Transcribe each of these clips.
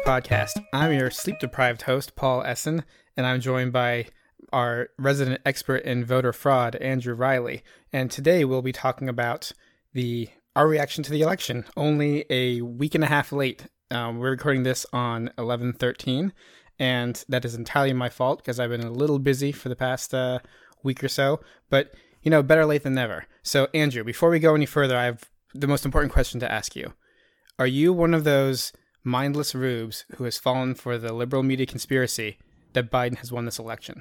Podcast. I'm your sleep-deprived host, Paul Essen, and I'm joined by our resident expert in voter fraud, Andrew Riley. And today we'll be talking about our reaction to the election, only a week and a half late. We're recording this on 11/13, and that is entirely my fault because I've been a little busy for the past week or so. But, better late than never. So, Andrew, before we go any further, I have the most important question to ask you. Are you one of those mindless rubes who has fallen for the liberal media conspiracy that Biden has won this election?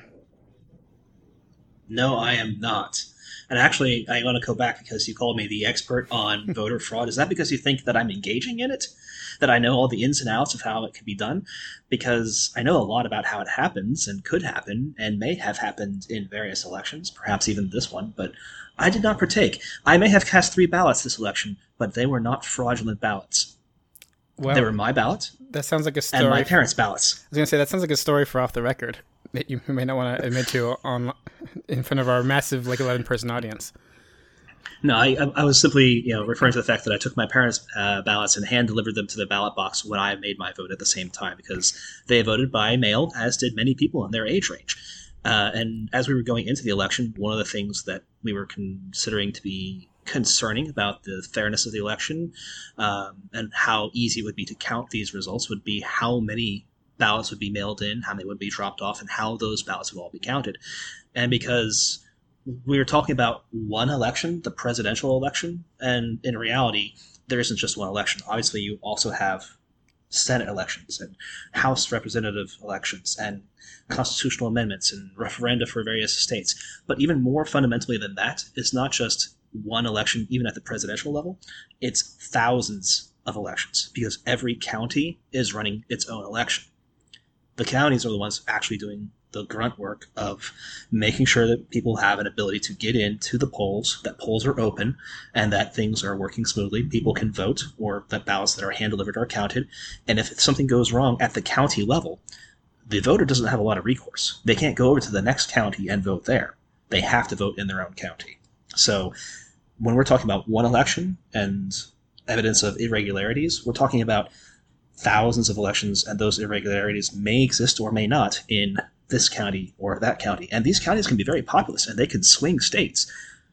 No, I am not. And actually, I want to go back because you called me the expert on voter fraud. Is that because you think that I'm engaging in it? That I know all the ins and outs of how it can be done? Because I know a lot about how it happens and could happen and may have happened in various elections, perhaps even this one, but I did not partake. I may have cast 3 ballots this election, but they were not fraudulent ballots. Well, they were my ballot. That sounds like a story. And my parents' ballots. I was going to say, that sounds like a story for off the record that you may not want to admit to in front of our massive 11-person audience. No, I was simply referring to the fact that I took my parents' ballots and hand-delivered them to the ballot box when I made my vote at the same time because they voted by mail, as did many people in their age range. And as we were going into the election, one of the things that we were considering to be concerning about the fairness of the election and how easy it would be to count these results would be how many ballots would be mailed in, how many would be dropped off, and how those ballots would all be counted. And because we were talking about one election, the presidential election, and in reality, there isn't just one election. Obviously, you also have Senate elections and House representative elections and constitutional amendments and referenda for various states. But even more fundamentally than that, it's not just one election, even at the presidential level. It's thousands of elections because every county is running its own election. The counties are the ones actually doing the grunt work of making sure that people have an ability to get into the polls, that polls are open, and that things are working smoothly. People can vote, or that ballots that are hand-delivered are counted. And if something goes wrong at the county level, the voter doesn't have a lot of recourse. They can't go over to the next county and vote there. They have to vote in their own county. So when we're talking about one election and evidence of irregularities, we're talking about thousands of elections, and those irregularities may exist or may not in this county or that county. And these counties can be very populous, and they can swing states.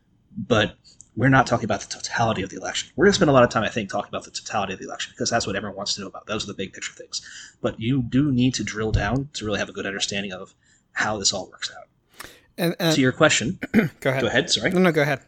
But we're not talking about the totality of the election. We're going to spend a lot of time, I think, talking about the totality of the election, because that's what everyone wants to know about. Those are the big picture things. But you do need to drill down to really have a good understanding of how this all works out. And to your question... Go ahead. Go ahead, sorry. No, go ahead.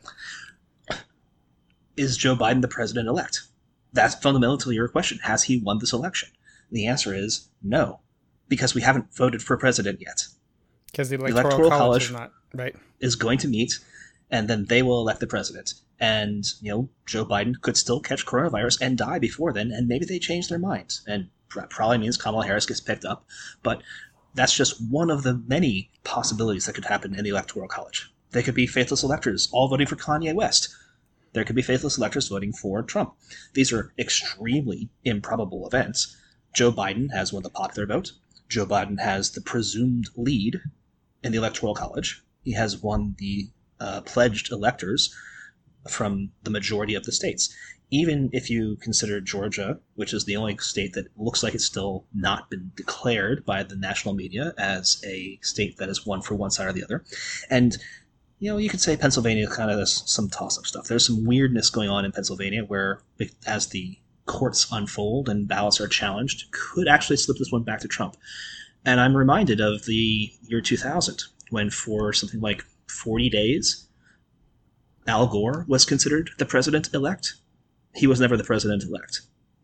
Is Joe Biden the president-elect? That's fundamental to your question. Has he won this election? The answer is no, because we haven't voted for president yet. Because the Electoral College is not, right? Is going to meet, and then they will elect the president. And, Joe Biden could still catch coronavirus and die before then, and maybe they change their minds. And that probably means Kamala Harris gets picked up. But that's just one of the many possibilities that could happen in the Electoral College. They could be faithless electors, all voting for Kanye West. There could be faithless electors voting for Trump. These are extremely improbable events. Joe Biden has won the popular vote. Joe Biden has the presumed lead in the Electoral College. He has won the pledged electors from the majority of the states. Even if you consider Georgia, which is the only state that looks like it's still not been declared by the national media as a state that has won for one side or the other. And you could say Pennsylvania kind of has some toss-up stuff. There's some weirdness going on in Pennsylvania where, as the courts unfold and ballots are challenged, could actually slip this one back to Trump. And I'm reminded of the year 2000, when for something like 40 days, Al Gore was considered the president-elect. He was never the president-elect.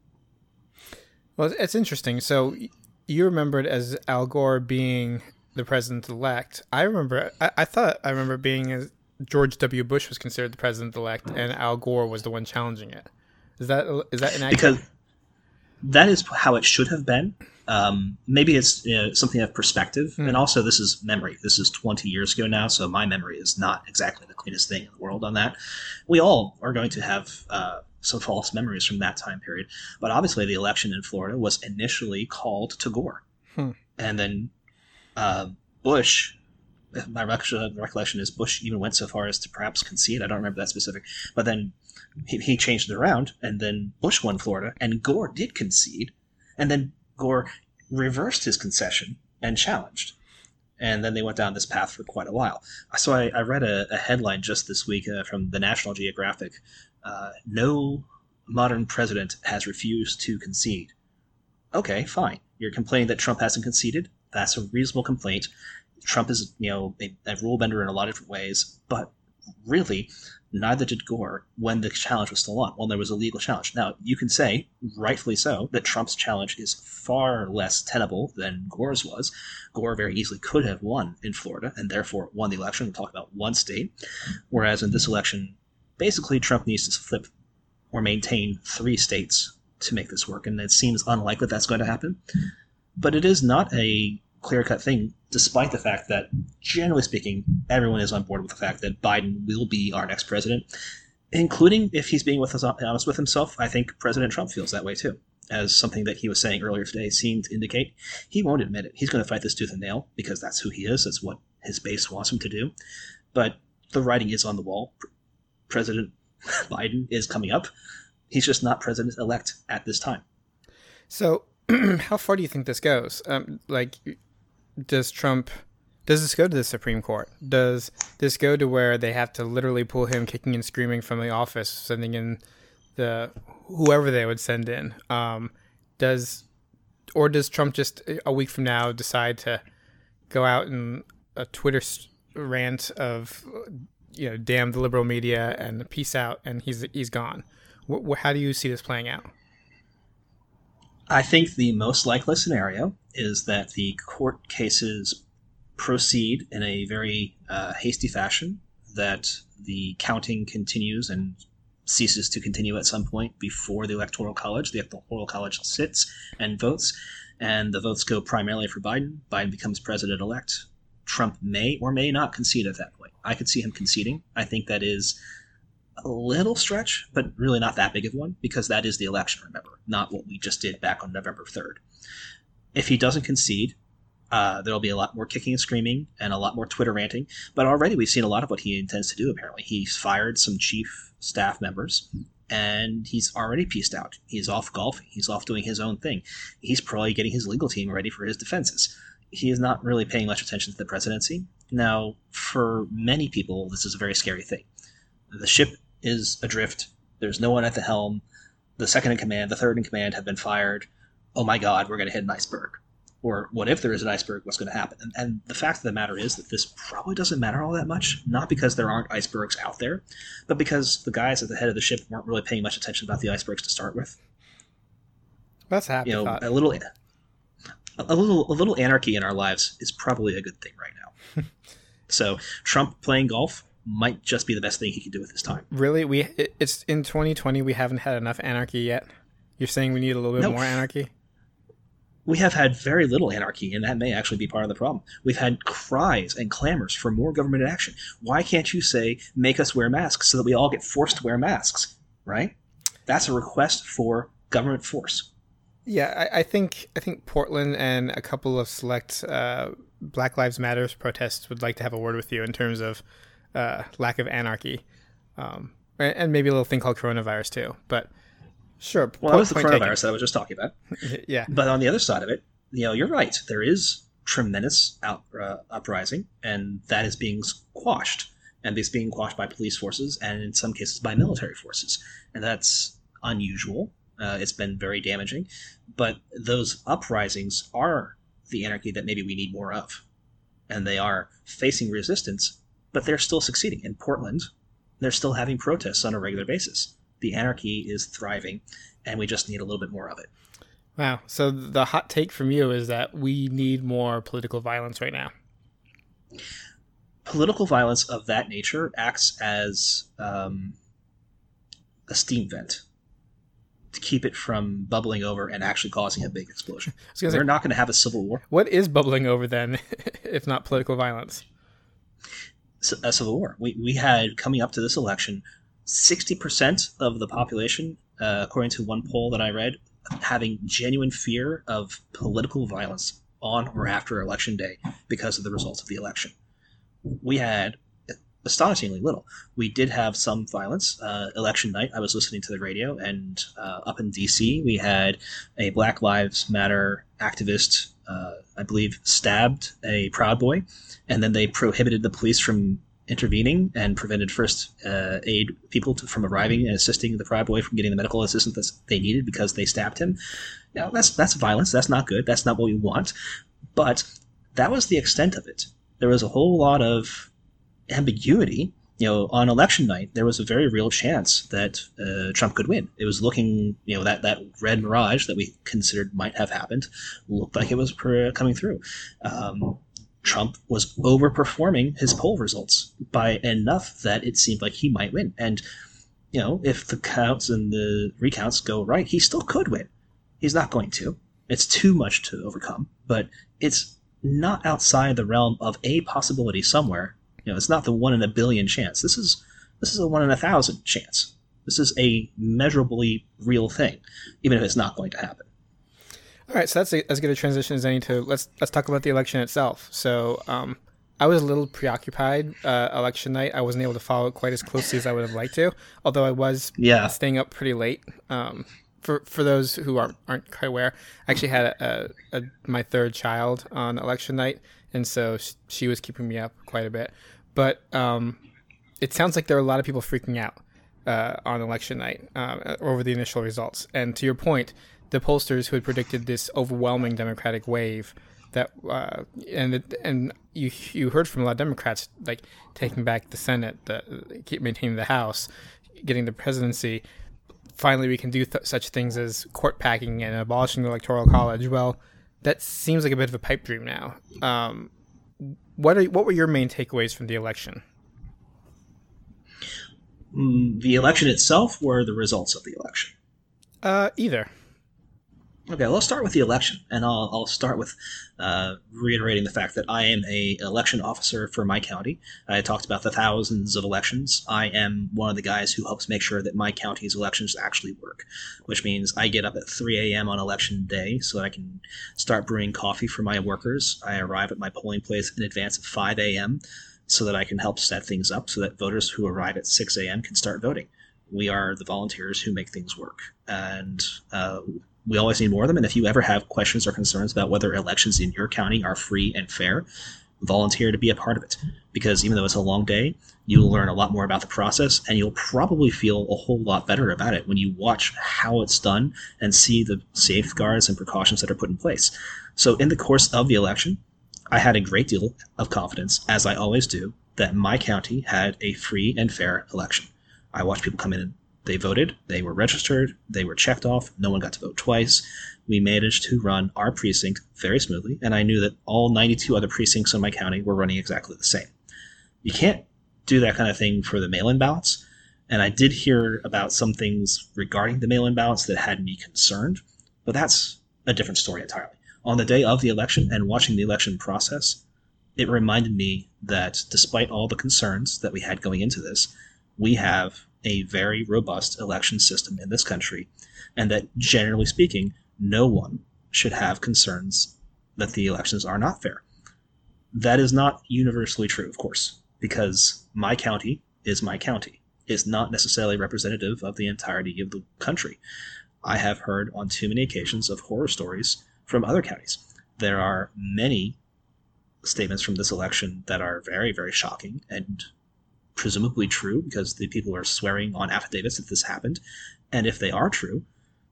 Well, it's interesting. So you remember it as Al Gore being the president-elect. I thought I remember being as George W. Bush was considered the president-elect, and Al Gore was the one challenging it. Is that inaccurate? Because that is how it should have been. Maybe it's something of perspective, and also this is memory. This is 20 years ago now, so my memory is not exactly the cleanest thing in the world on that. We all are going to have some false memories from that time period, but obviously the election in Florida was initially called to Gore, and then Bush, my recollection is Bush even went so far as to perhaps concede. I don't remember that specific. But then he changed it around, and then Bush won Florida, and Gore did concede. And then Gore reversed his concession and challenged. And then they went down this path for quite a while. So I read a headline just this week from the National Geographic. No modern president has refused to concede. Okay, fine. You're complaining that Trump hasn't conceded. That's a reasonable complaint. Trump is, a rule bender in a lot of different ways, but really, neither did Gore when the challenge was still on, when there was a legal challenge. Now, you can say, rightfully so, that Trump's challenge is far less tenable than Gore's was. Gore very easily could have won in Florida, and therefore won the election. We'll talk about one state. Whereas in this election, basically Trump needs to flip or maintain 3 states to make this work, and it seems unlikely that's going to happen. But it is not a clear-cut thing, despite the fact that, generally speaking, everyone is on board with the fact that Biden will be our next president, including, if he's being honest with himself, I think President Trump feels that way too. As something that he was saying earlier today seemed to indicate, he won't admit it. He's going to fight this tooth and nail because that's who he is. That's what his base wants him to do. But the writing is on the wall. President Biden is coming up. He's just not president-elect at this time. So how far do you think this goes? Does this go to the Supreme Court? Does this go to where they have to literally pull him kicking and screaming from the office, sending in whoever they would send in? Does Trump just a week from now decide to go out in a Twitter rant of, damn the liberal media and peace out, and he's gone? How do you see this playing out? I think the most likely scenario is that the court cases proceed in a very hasty fashion, that the counting continues and ceases to continue at some point before the Electoral College. The Electoral College sits and votes, and the votes go primarily for Biden. Biden becomes president-elect. Trump may or may not concede at that point. I could see him conceding. I think that is a little stretch, but really not that big of one, because that is the election, remember, not what we just did back on November 3rd. If he doesn't concede, there'll be a lot more kicking and screaming and a lot more Twitter ranting, but already we've seen a lot of what he intends to do, apparently. He's fired some chief staff members, and he's already pieced out. He's off golfing. He's off doing his own thing. He's probably getting his legal team ready for his defenses. He is not really paying much attention to the presidency. Now, for many people, this is a very scary thing. The ship is adrift. There's no one at the helm. The second in command, the third in command have been fired. Oh my God, we're going to hit an iceberg. Or what if there is an iceberg? What's going to happen? And the fact of the matter is that this probably doesn't matter all that much, not because there aren't icebergs out there, but because the guys at the head of the ship weren't really paying much attention about the icebergs to start with. That's a happy thought. A little anarchy in our lives is probably a good thing right now. So Trump playing golf might just be the best thing he can do at this time. Really? It's in 2020, we haven't had enough anarchy yet? You're saying we need a little bit more anarchy? We have had very little anarchy, and that may actually be part of the problem. We've had cries and clamors for more government action. Why can't you say, make us wear masks so that we all get forced to wear masks, right? That's a request for government force. Yeah, I think Portland and a couple of select Black Lives Matter protests would like to have a word with you in terms of lack of anarchy, and maybe a little thing called coronavirus too. But sure. Well, that was the coronavirus that I was just talking about. Yeah. But on the other side of it, you're right. There is tremendous uprising, and that is being quashed. And it's being quashed by police forces and in some cases by military forces. And that's unusual. It's been very damaging. But those uprisings are the anarchy that maybe we need more of. And they are facing resistance, but they're still succeeding. In Portland, they're still having protests on a regular basis. The anarchy is thriving, and we just need a little bit more of it. Wow. So the hot take from you is that we need more political violence right now. Political violence of that nature acts as a steam vent to keep it from bubbling over and actually causing a big explosion. We're not going to have a civil war. What is bubbling over then, if not political violence? A civil war. We had, coming up to this election, 60% of the population, according to one poll that I read, having genuine fear of political violence on or after Election Day because of the results of the election. We had astonishingly little. We did have some violence. Election night, I was listening to the radio, and up in D.C., we had a Black Lives Matter activist, I believe, stabbed a Proud Boy, and then they prohibited the police from intervening and prevented first aid people from arriving and assisting the Proud Boy from getting the medical assistance that they needed because they stabbed him. Now, that's violence. That's not good. That's not what we want. But that was the extent of it. There was a whole lot of ambiguity. On election night, there was a very real chance that Trump could win. It was looking, that red mirage that we considered might have happened looked like it was coming through. Trump was overperforming his poll results by enough that it seemed like he might win. And, if the counts and the recounts go right, he still could win. He's not going to. It's too much to overcome, but it's not outside the realm of a possibility somewhere. It's not the 1 in a billion chance. This is a 1 in 1,000 chance. This is a measurably real thing, even if it's not going to happen. All right, so that's as good a transition as any to let's talk about the election itself. So I was a little preoccupied election night. I wasn't able to follow it quite as closely as I would have liked to, although I was staying up pretty late. For those who aren't quite aware, I actually had my third child on election night, and so she was keeping me up quite a bit. But it sounds like there are a lot of people freaking out on election night over the initial results. And to your point, the pollsters who had predicted this overwhelming Democratic wave that and you heard from a lot of Democrats like taking back the Senate, maintaining the House, getting the presidency. Finally, we can do such things as court packing and abolishing the Electoral College. Well, that seems like a bit of a pipe dream now. What were your main takeaways from the election? The election itself, or the results of the election? Either. Okay, let's start with the election, and I'll start with reiterating the fact that I am an election officer for my county. I talked about the thousands of elections. I am one of the guys who helps make sure that my county's elections actually work, which means I get up at 3 a.m. on election day so that I can start brewing coffee for my workers. I arrive at my polling place in advance of 5 a.m. so that I can help set things up so that voters who arrive at 6 a.m. can start voting. We are the volunteers who make things work, and we always need more of them. And if you ever have questions or concerns about whether elections in your county are free and fair, volunteer to be a part of it. Because even though it's a long day, you'll learn a lot more about the process, and you'll probably feel a whole lot better about it when you watch how it's done and see the safeguards and precautions that are put in place. So in the course of the election, I had a great deal of confidence, as I always do, that my county had a free and fair election. I watched people come in and they voted, they were registered, they were checked off, no one got to vote twice. We managed to run our precinct very smoothly, and I knew that all 92 other precincts in my county were running exactly the same. You can't do that kind of thing for the mail-in ballots, and I did hear about some things regarding the mail-in ballots that had me concerned, but that's a different story entirely. On the day of the election and watching the election process, it reminded me that despite all the concerns that we had going into this, we have a very robust election system in this country, and that generally speaking, no one should have concerns that the elections are not fair. That is not universally true, of course, because my county is my county. It's not necessarily representative of the entirety of the country. I have heard on too many occasions of horror stories from other counties. There are many statements from this election that are very, very shocking and presumably true because the people are swearing on affidavits that this happened, and if they are true,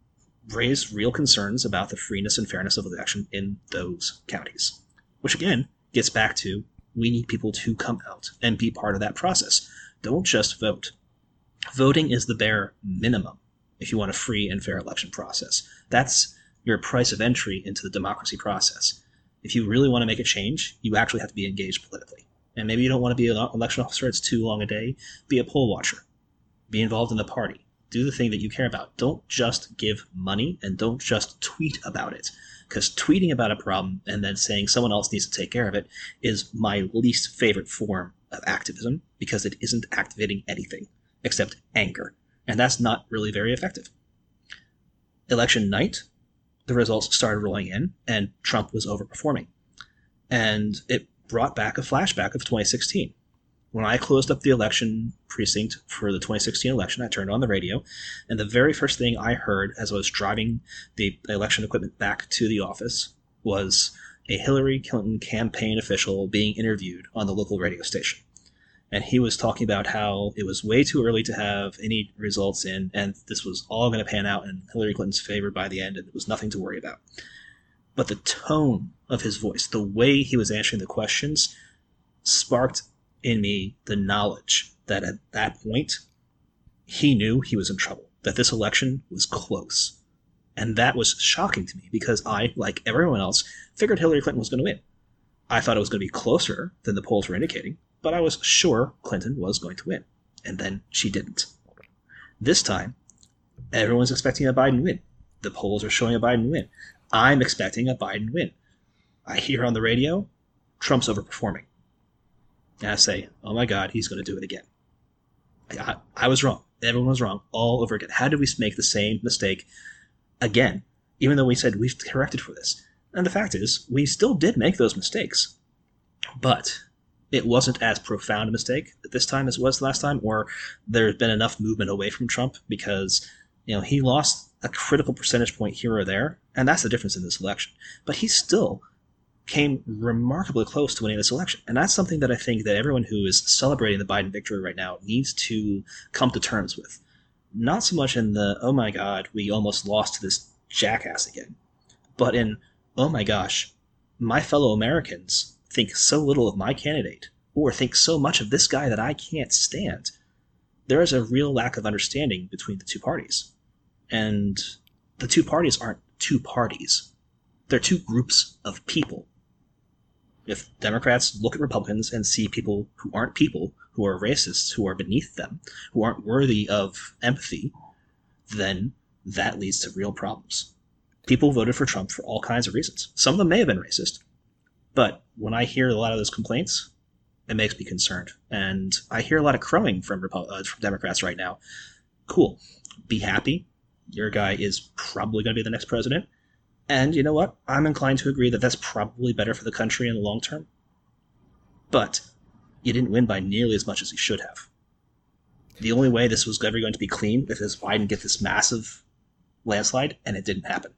raise real concerns about the freeness and fairness of the election in those counties. Which again gets back to we need people to come out and be part of that process. Don't just vote. Voting is the bare minimum if you want a free and fair election process. That's your price of entry into the democracy process. If you really want to make a change, you actually have to be engaged politically. And maybe you don't want to be an election officer, it's too long a day. Be a poll watcher. Be involved in the party. Do the thing that you care about. Don't just give money, and don't just tweet about it. Because tweeting about a problem and then saying someone else needs to take care of it is my least favorite form of activism, because it isn't activating anything except anger. And that's not really very effective. Election night, the results started rolling in, and Trump was overperforming. And it brought back a flashback of 2016. When I closed up the election precinct for the 2016 election, I turned on the radio, and the very first thing I heard as I was driving the election equipment back to the office was a Hillary Clinton campaign official being interviewed on the local radio station. And he was talking about how it was way too early to have any results in, and this was all going to pan out in Hillary Clinton's favor by the end, and it was nothing to worry about. But the tone of his voice, the way he was answering the questions, sparked in me the knowledge that at that point, he knew he was in trouble, that this election was close. And that was shocking to me because I, like everyone else, figured Hillary Clinton was going to win. I thought it was going to be closer than the polls were indicating, but I was sure Clinton was going to win. And then she didn't. This time, everyone's expecting a Biden win. The polls are showing a Biden win. I'm expecting a Biden win. I hear on the radio, Trump's overperforming. And I say, oh my God, he's going to do it again. I was wrong. Everyone was wrong all over again. How did we make the same mistake again, even though we said we've corrected for this? And the fact is, we still did make those mistakes. But it wasn't as profound a mistake this time as it was last time, or there's been enough movement away from Trump because, he lost a critical percentage point here or there, and that's the difference in this election. But he still came remarkably close to winning this election. And that's something that I think that everyone who is celebrating the Biden victory right now needs to come to terms with. Not so much in the, oh my God, we almost lost to this jackass again, but in, oh my gosh, my fellow Americans think so little of my candidate, or think so much of this guy that I can't stand. There is a real lack of understanding between the two parties. And the two parties aren't two parties. They're two groups of people. If Democrats look at Republicans and see people, who are racists, who are beneath them, who aren't worthy of empathy, then that leads to real problems. People voted for Trump for all kinds of reasons. Some of them may have been racist. But when I hear a lot of those complaints, it makes me concerned. And I hear a lot of crowing from Democrats right now. Cool. Be happy. Your guy is probably going to be the next president. And you know what? I'm inclined to agree that that's probably better for the country in the long term. But you didn't win by nearly as much as you should have. The only way this was ever going to be clean is if Biden get this massive landslide, and it didn't happen.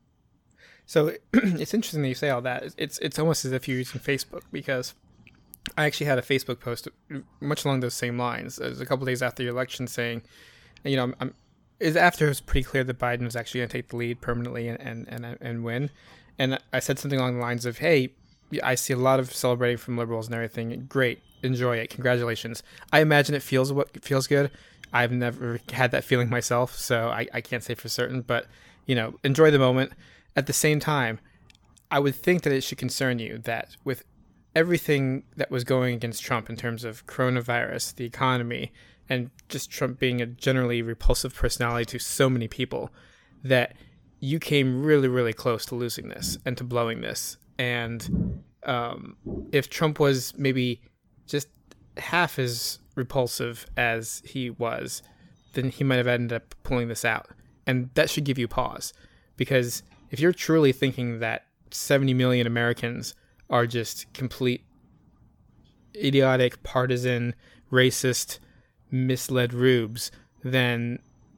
So it's interesting that you say all that. It's almost as if you're using Facebook, because I actually had a Facebook post much along those same lines. It was a couple days after the election saying, after it was pretty clear that Biden was actually going to take the lead permanently and win. And I said something along the lines of, hey, I see a lot of celebrating from liberals and everything. Great. Enjoy it. Congratulations. I imagine it feels good. I've never had that feeling myself, so I can't say for certain. But, enjoy the moment. At the same time, I would think that it should concern you that with everything that was going against Trump in terms of coronavirus, the economy, and just Trump being a generally repulsive personality to so many people, that you came really, really close to losing this and to blowing this. And if Trump was maybe just half as repulsive as he was, then he might have ended up pulling this out. And that should give you pause. Because if you're truly thinking that 70 million Americans are just complete idiotic, partisan, racist, misled rubes, then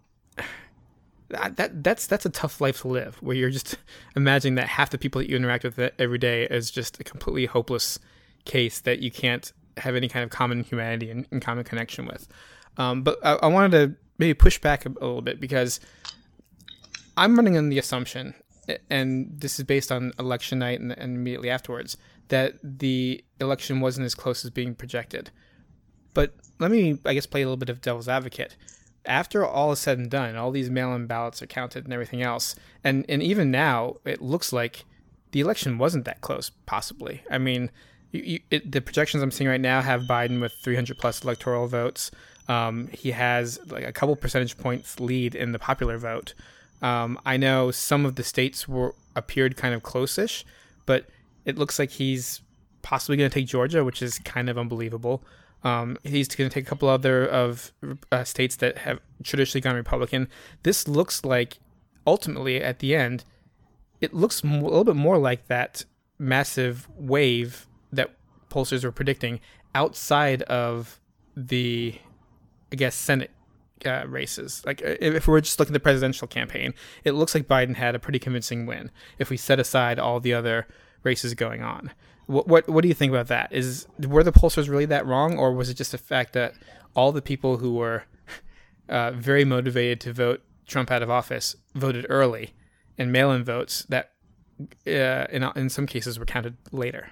that's a tough life to live, where you're just imagining that half the people that you interact with every day is just a completely hopeless case that you can't have any kind of common humanity and common connection with. But I wanted to maybe push back a little bit, because I'm running on the assumption, and this is based on election night and immediately afterwards, that the election wasn't as close as being projected. But let me, I guess, play a little bit of devil's advocate. After all is said and done, all these mail-in ballots are counted and everything else, and even now, it looks like the election wasn't that close, possibly. I mean, the projections I'm seeing right now have Biden with 300-plus electoral votes. He has like a couple percentage points lead in the popular vote. I know some of the states appeared kind of close-ish, but it looks like he's possibly going to take Georgia, which is kind of unbelievable. He's going to take a couple other of states that have traditionally gone Republican. This looks like, ultimately, at the end, it looks a little bit more like that massive wave that pollsters were predicting outside of the, I guess, Senate races. Like if we're just looking at the presidential campaign, it looks like Biden had a pretty convincing win if we set aside all the other races going on. What do you think about that? Were the pollsters really that wrong, or was it just the fact that all the people who were very motivated to vote Trump out of office voted early, and mail-in votes that in some cases were counted later?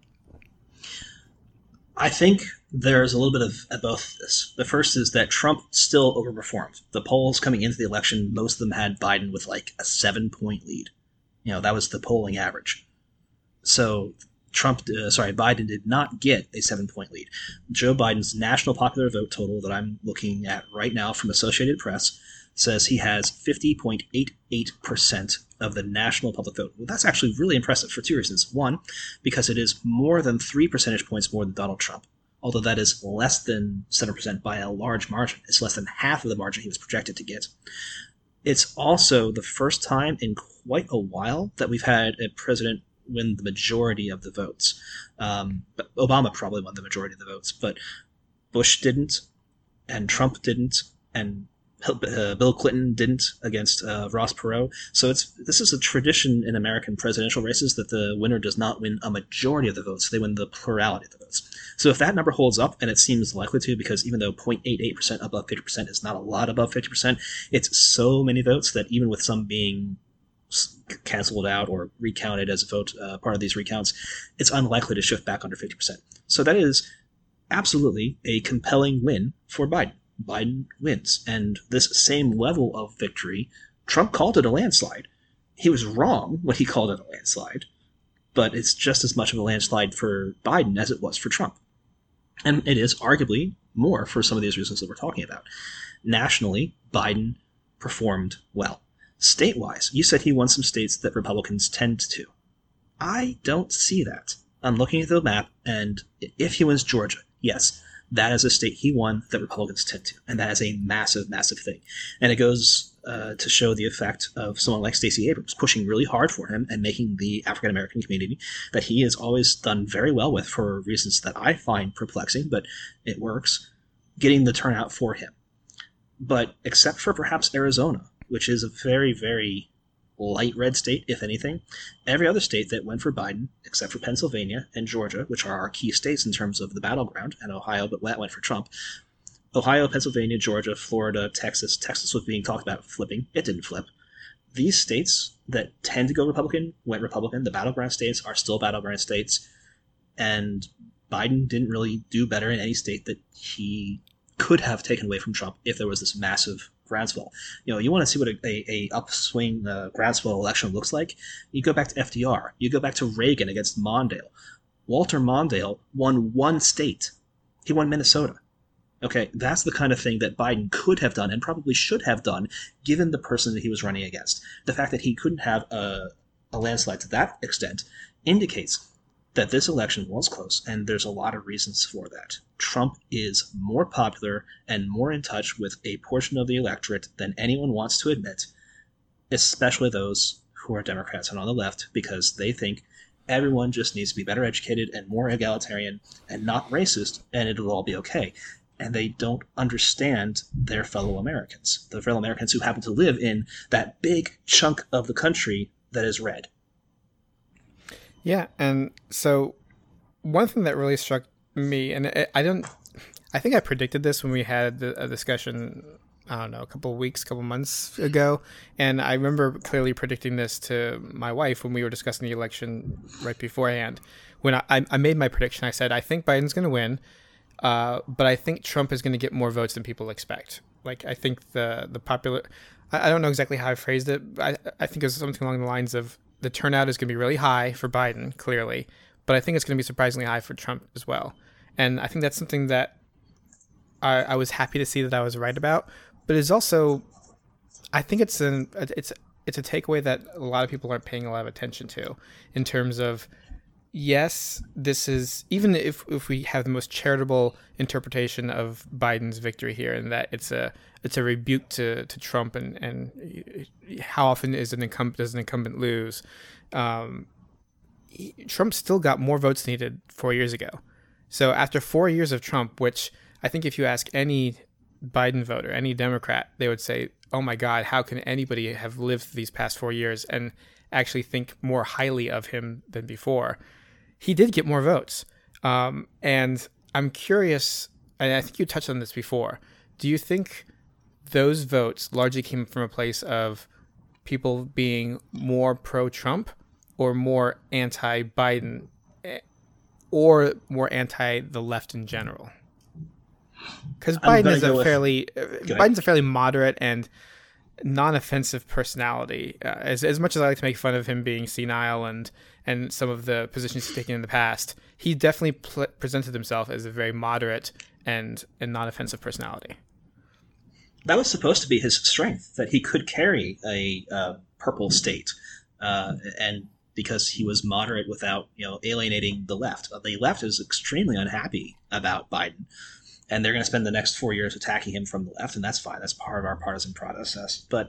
I think there's a little bit of both of this. The first is that Trump still overperformed. The polls coming into the election, most of them had Biden with like a 7-point lead. That was the polling average. So Biden did not get a 7-point lead. Joe Biden's national popular vote total that I'm looking at right now from Associated Press says he has 50.88% of the national public vote. Well, that's actually really impressive for two reasons. One, because it is more than 3 percentage points more than Donald Trump, although that is less than 7% by a large margin. It's less than half of the margin he was projected to get. It's also the first time in quite a while that we've had a president win the majority of the votes. But Obama probably won the majority of the votes, but Bush didn't, and Trump didn't, and Bill Clinton didn't against Ross Perot. So this is a tradition in American presidential races that the winner does not win a majority of the votes. They win the plurality of the votes. So if that number holds up, and it seems likely to, because even though 0.88% above 50% is not a lot above 50%, it's so many votes that even with some being canceled out or recounted as a vote, part of these recounts, it's unlikely to shift back under 50%. So that is absolutely a compelling win for Biden. Biden wins. And this same level of victory, Trump called it a landslide. He was wrong when he called it a landslide, but it's just as much of a landslide for Biden as it was for Trump. And it is arguably more for some of these reasons that we're talking about. Nationally, Biden performed well. State-wise, you said he won some states that Republicans tend to. I don't see that. I'm looking at the map, and if he wins Georgia, yes, that is a state he won that Republicans tend to, and that is a massive, massive thing. And it goes to show the effect of someone like Stacey Abrams pushing really hard for him and making the African-American community that he has always done very well with for reasons that I find perplexing, but it works, getting the turnout for him. But except for perhaps Arizona, which is a very, very light red state, if anything, every other state that went for Biden, except for Pennsylvania and Georgia, which are our key states in terms of the battleground, and Ohio, but that went for Trump. Ohio, Pennsylvania, Georgia, Florida, Texas. Texas was being talked about flipping. It didn't flip. These states that tend to go Republican went Republican. The battleground states are still battleground states. And Biden didn't really do better in any state that he could have taken away from Trump if there was this massive groundswell. You want to see what a upswing groundswell election looks like? You go back to FDR. You go back to Reagan against Mondale. Walter Mondale won one state. He won Minnesota. Okay, that's the kind of thing that Biden could have done and probably should have done given the person that he was running against. The fact that he couldn't have a landslide to that extent indicates that this election was close, and there's a lot of reasons for that. Trump is more popular and more in touch with a portion of the electorate than anyone wants to admit, especially those who are Democrats and on the left, because they think everyone just needs to be better educated and more egalitarian and not racist, and it'll all be okay. And they don't understand their fellow Americans, the fellow Americans who happen to live in that big chunk of the country that is red. Yeah, and so one thing that really struck me, and I think I predicted this when we had a discussion, I don't know, a couple months ago, and I remember clearly predicting this to my wife when we were discussing the election right beforehand. When I made my prediction, I said, I think Biden's going to win, but I think Trump is going to get more votes than people expect. Like, I think the popular, I don't know exactly how I phrased it, I think it was something along the lines of, the turnout is going to be really high for Biden, clearly, but I think it's going to be surprisingly high for Trump as well. And I think that's something that I was happy to see that I was right about. But it's also, I think it's a takeaway that a lot of people aren't paying a lot of attention to, in terms of, yes, this is, even if we have the most charitable interpretation of Biden's victory here, and that it's a rebuke to Trump and how often does an incumbent lose, Trump still got more votes than he did 4 years ago. So after 4 years of Trump, which I think if you ask any Biden voter, any Democrat, they would say, oh my God, how can anybody have lived these past 4 years and actually think more highly of him than before? He did get more votes. And I'm curious, and I think you touched on this before, do you think those votes largely came from a place of people being more pro-Trump or more anti-Biden or more anti the left in general? Because Biden's a fairly moderate and non-offensive personality. As much as I like to make fun of him being senile and some of the positions he's taken in the past, he definitely presented himself as a very moderate and non-offensive personality. That was supposed to be his strength, that he could carry a purple state, and because he was moderate without alienating the left. The left is extremely unhappy about Biden, and they're going to spend the next 4 years attacking him from the left, and that's fine. That's part of our partisan process. But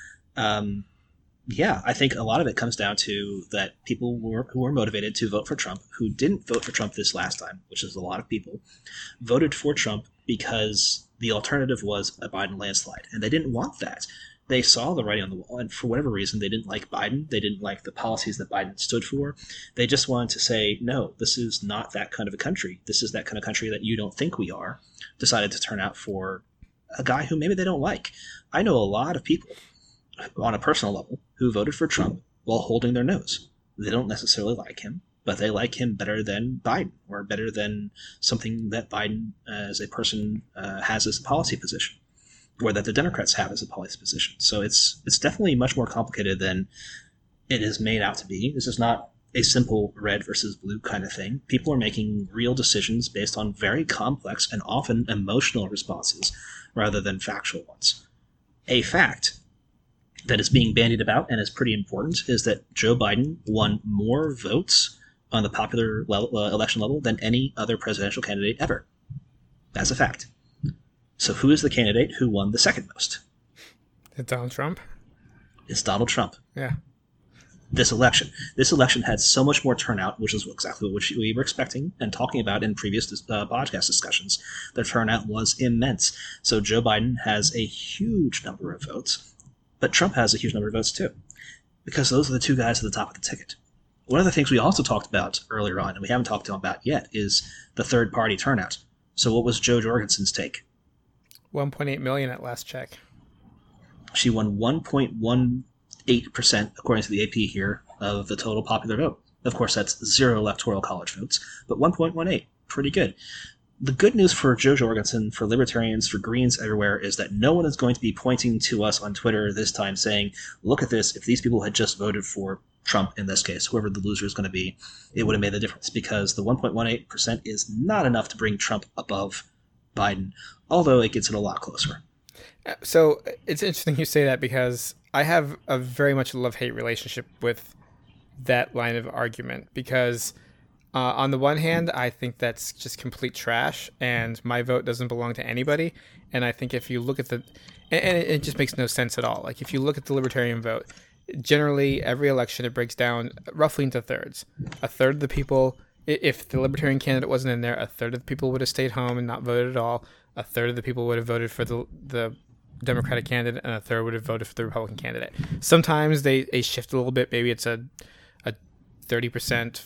yeah, I think a lot of it comes down to that people who were motivated to vote for Trump, who didn't vote for Trump this last time, which is a lot of people, voted for Trump because the alternative was a Biden landslide, and they didn't want that. They saw the writing on the wall, and for whatever reason, they didn't like Biden. They didn't like the policies that Biden stood for. They just wanted to say, no, this is not that kind of a country. This is that kind of country that you don't think we are. Decided to turn out for a guy who maybe they don't like. I know a lot of people on a personal level who voted for Trump while holding their nose. They don't necessarily like him, but they like him better than Biden, or better than something that Biden as a person has as a policy position, or that the Democrats have as a policy position. So it's definitely much more complicated than it is made out to be. This is not a simple red versus blue kind of thing. People are making real decisions based on very complex and often emotional responses rather than factual ones. A fact that is being bandied about and is pretty important is that Joe Biden won more votes on the popular election level than any other presidential candidate ever. That's a fact. So who is the candidate who won the second most? Is it Donald Trump? It's Donald Trump. Yeah. This election had so much more turnout, which is exactly what we were expecting and talking about in previous podcast discussions. The turnout was immense. So Joe Biden has a huge number of votes, but Trump has a huge number of votes too, because those are the two guys at the top of the ticket. One of the things we also talked about earlier on, and we haven't talked about yet, is the third-party turnout. So what was Jo Jorgensen's take? 1.8 million at last check. She won 1.18%, according to the AP here, of the total popular vote. Of course, that's 0 electoral college votes, but 1.18, pretty good. The good news for Jo Jorgensen, for libertarians, for Greens everywhere, is that no one is going to be pointing to us on Twitter this time saying, look at this, if these people had just voted for Trump in this case, whoever the loser is going to be, it would have made the difference, because the 1.18% is not enough to bring Trump above Biden, although it gets it a lot closer. So it's interesting you say that, because I have a very much love-hate relationship with that line of argument, because on the one hand, I think that's just complete trash, and my vote doesn't belong to anybody. And I think if you look at and it just makes no sense at all. Like, if you look at the libertarian vote, generally every election it breaks down roughly into thirds. A third of the people, if the libertarian candidate wasn't in there, a third of the people would have stayed home and not voted at all. A third of the people would have voted for the Democratic candidate, and a third would have voted for the Republican candidate. Sometimes they shift a little bit. Maybe it's a 30%, 40%,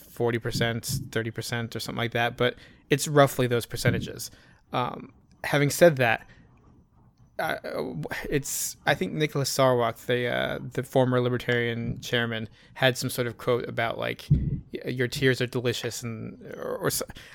30%, or something like that. But it's roughly those percentages. Having said that, I think Nicholas Sarwark, the former Libertarian chairman, had some sort of quote about, like, your tears are delicious, and or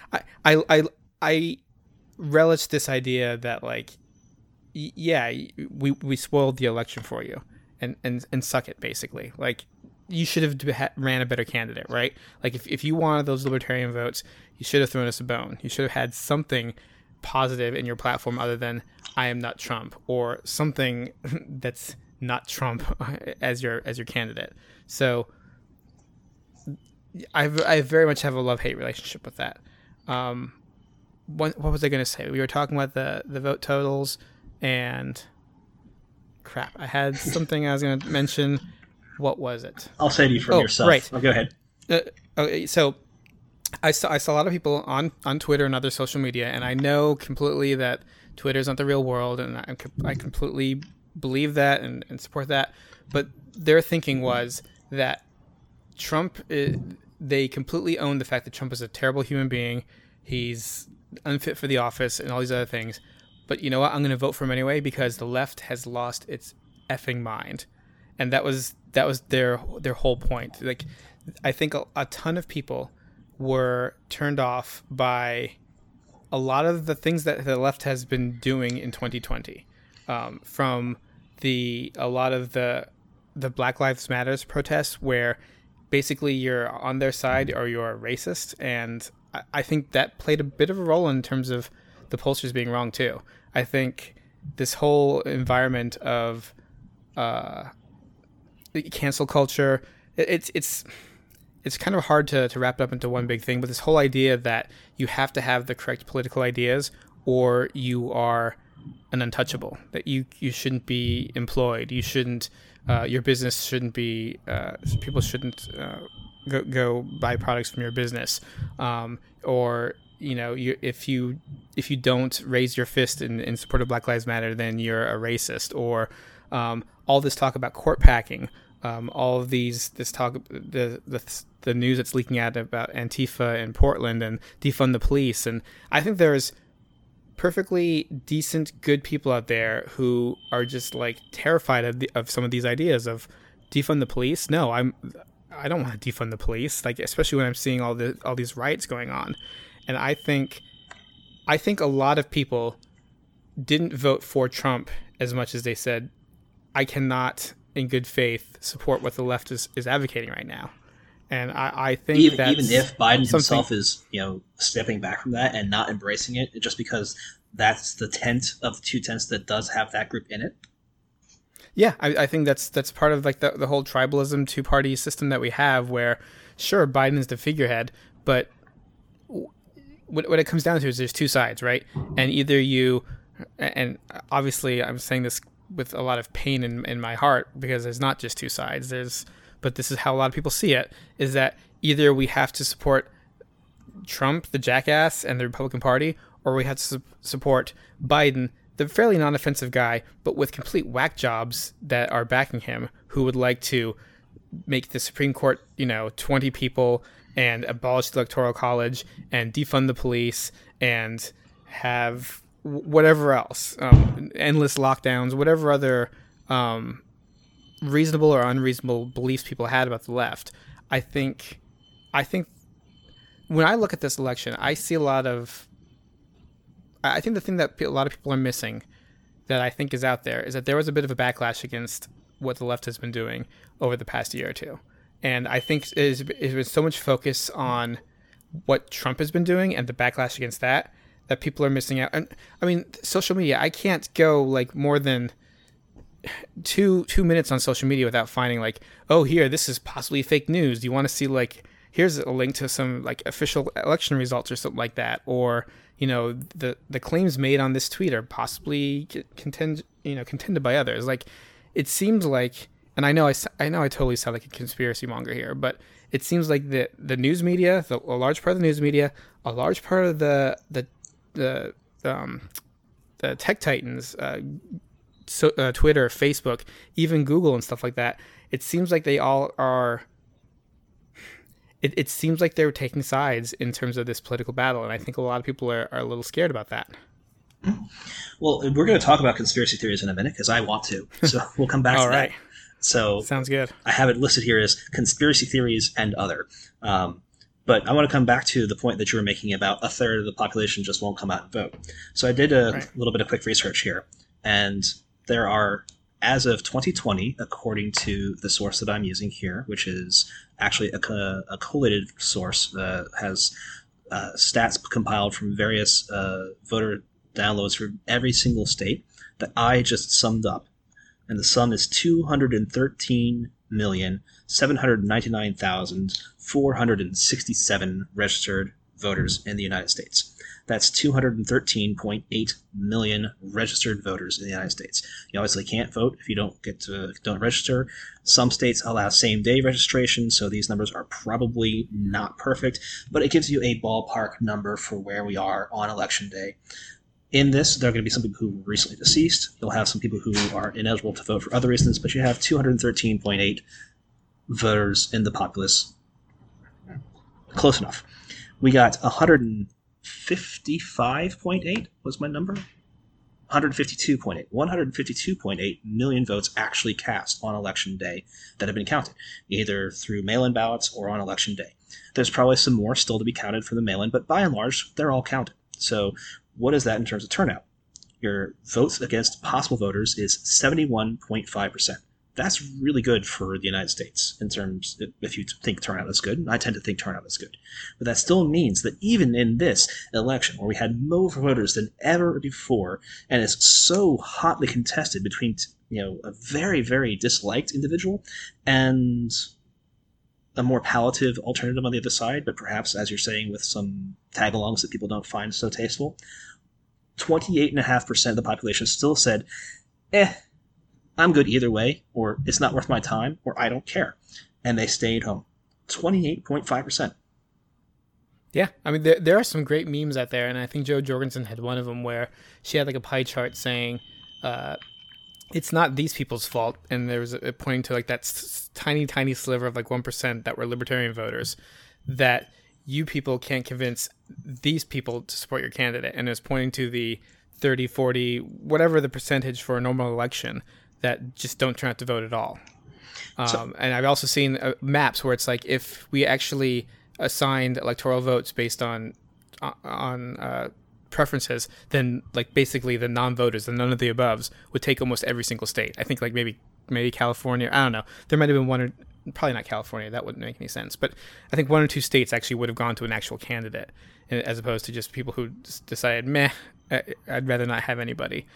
I relish this idea that, like, yeah, we spoiled the election for you, and suck it, basically. Like, you should have ran a better candidate, right? Like, if you wanted those libertarian votes, you should have thrown us a bone. You should have had something positive in your platform other than I am not Trump, or something that's not Trump as your candidate. So I very much have a love-hate relationship with that. What was I going to say? We were talking about the vote totals, and crap, I had something I was going to mention. What was it? I'll say to you from yourself. Right. Oh, go ahead. Okay, so I saw a lot of people on Twitter and other social media, and I know completely that Twitter is not the real world, and I completely believe that and support that. But their thinking was that they completely owned the fact that Trump is a terrible human being. He's unfit for the office and all these other things. But you know what? I'm going to vote for him anyway because the left has lost its effing mind. And that was their whole point. Like, I think a ton of people were turned off by a lot of the things that the left has been doing in 2020, from a lot of the Black Lives Matters protests, where basically you're on their side or you're a racist, and I think that played a bit of a role in terms of the pollsters being wrong too. I think this whole environment of cancel culture, it's kind of hard to wrap it up into one big thing, but this whole idea that you have to have the correct political ideas or you are an untouchable, that you shouldn't be employed, you shouldn't, your business shouldn't be, people shouldn't go buy products from your business, or if you don't raise your fist in support of Black Lives Matter, then you're a racist, or all this talk about court packing, all of this talk, the news that's leaking out about Antifa in Portland and defund the police. And I think there's perfectly decent, good people out there who are just like terrified of some of these ideas of defund the police. No, I don't want to defund the police, like, especially when I'm seeing all these riots going on. And I think a lot of people didn't vote for Trump as much as they said, I cannot in good faith support what the left is advocating right now. And I think even if Biden himself is stepping back from that and not embracing it, just because that's the tent of the 2/10 that does have that group in it. Yeah, I think that's part of like the whole tribalism 2-party system that we have, where sure, Biden is the figurehead, but what it comes down to is there's two sides, right? And either and obviously I'm saying this with a lot of pain in my heart, because there's not just two sides. But this is how a lot of people see it, is that either we have to support Trump, the jackass, and the Republican Party, or we have to support Biden, the fairly non-offensive guy, but with complete whack jobs that are backing him, who would like to make the Supreme Court, 20 people, and abolish the Electoral College, and defund the police, and have whatever else, endless lockdowns, whatever other reasonable or unreasonable beliefs people had about the left. I think when I look at this election, I see I think the thing that a lot of people are missing, that I think is out there, is that there was a bit of a backlash against what the left has been doing over the past year or two. And I think there's been so much focus on what Trump has been doing and the backlash against that people are missing out. And I mean, social media, I can't go like more than two minutes on social media without finding like, oh, here, this is possibly fake news. Do you want to see like, here's a link to some like official election results or something like that, or the claims made on this tweet are possibly contended by others. Like, it seems like, and I know I totally sound like a conspiracy monger here, but it seems like the news media, a large part of the news media, a large part of the tech titans, Twitter, Facebook, even Google and stuff like that, it seems like they all are. It seems like they're taking sides in terms of this political battle, and I think a lot of people are a little scared about that. Well, we're going to talk about conspiracy theories in a minute, because I want to. So we'll come back to that. So sounds good. I have it listed here as conspiracy theories and other. But I want to come back to the point that you were making about a third of the population just won't come out and vote. So I did a little bit of quick research here, and there are, as of 2020, according to the source that I'm using here, which is actually a collated source, has stats compiled from various voter downloads from every single state that I just summed up. And the sum is 213,799,467 registered voters in the United States. That's 213.8 million registered voters in the United States. You obviously can't vote if you don't register. Some states allow same-day registration, so these numbers are probably not perfect, but it gives you a ballpark number for where we are on Election Day. In this, there are going to be some people who were recently deceased. You'll have some people who are ineligible to vote for other reasons, but you have 213.8 voters in the populace. Close enough. We got 155.8 was my number? 152.8. 152.8 million votes actually cast on Election Day that have been counted, either through mail-in ballots or on Election Day. There's probably some more still to be counted for the mail-in, but by and large, they're all counted. So what is that in terms of turnout? Your votes against possible voters is 71.5%. That's really good for the United States in terms, if you think turnout is good. I tend to think turnout is good. But that still means that even in this election, where we had more voters than ever before, and it's so hotly contested between a very, very disliked individual and a more palliative alternative on the other side, but perhaps, as you're saying, with some tag-alongs that people don't find so tasteful, 28.5% of the population still said, I'm good either way, or it's not worth my time, or I don't care. And they stayed home. 28.5%. Yeah, I mean, there are some great memes out there, and I think Jo Jorgensen had one of them where she had like a pie chart saying, it's not these people's fault, and there was pointing to like that tiny, tiny sliver of like 1% that were libertarian voters, that you people can't convince these people to support your candidate. And it was pointing to the 30, 40, whatever the percentage for a normal election that just don't turn out to vote at all. And I've also seen maps where it's like if we actually assigned electoral votes based on preferences, then like basically the non-voters, the none of the aboves, would take almost every single state. I think like maybe California. I don't know. There might have been one or probably not California. That wouldn't make any sense. But I think one or two states actually would have gone to an actual candidate, as opposed to just people who decided, I'd rather not have anybody.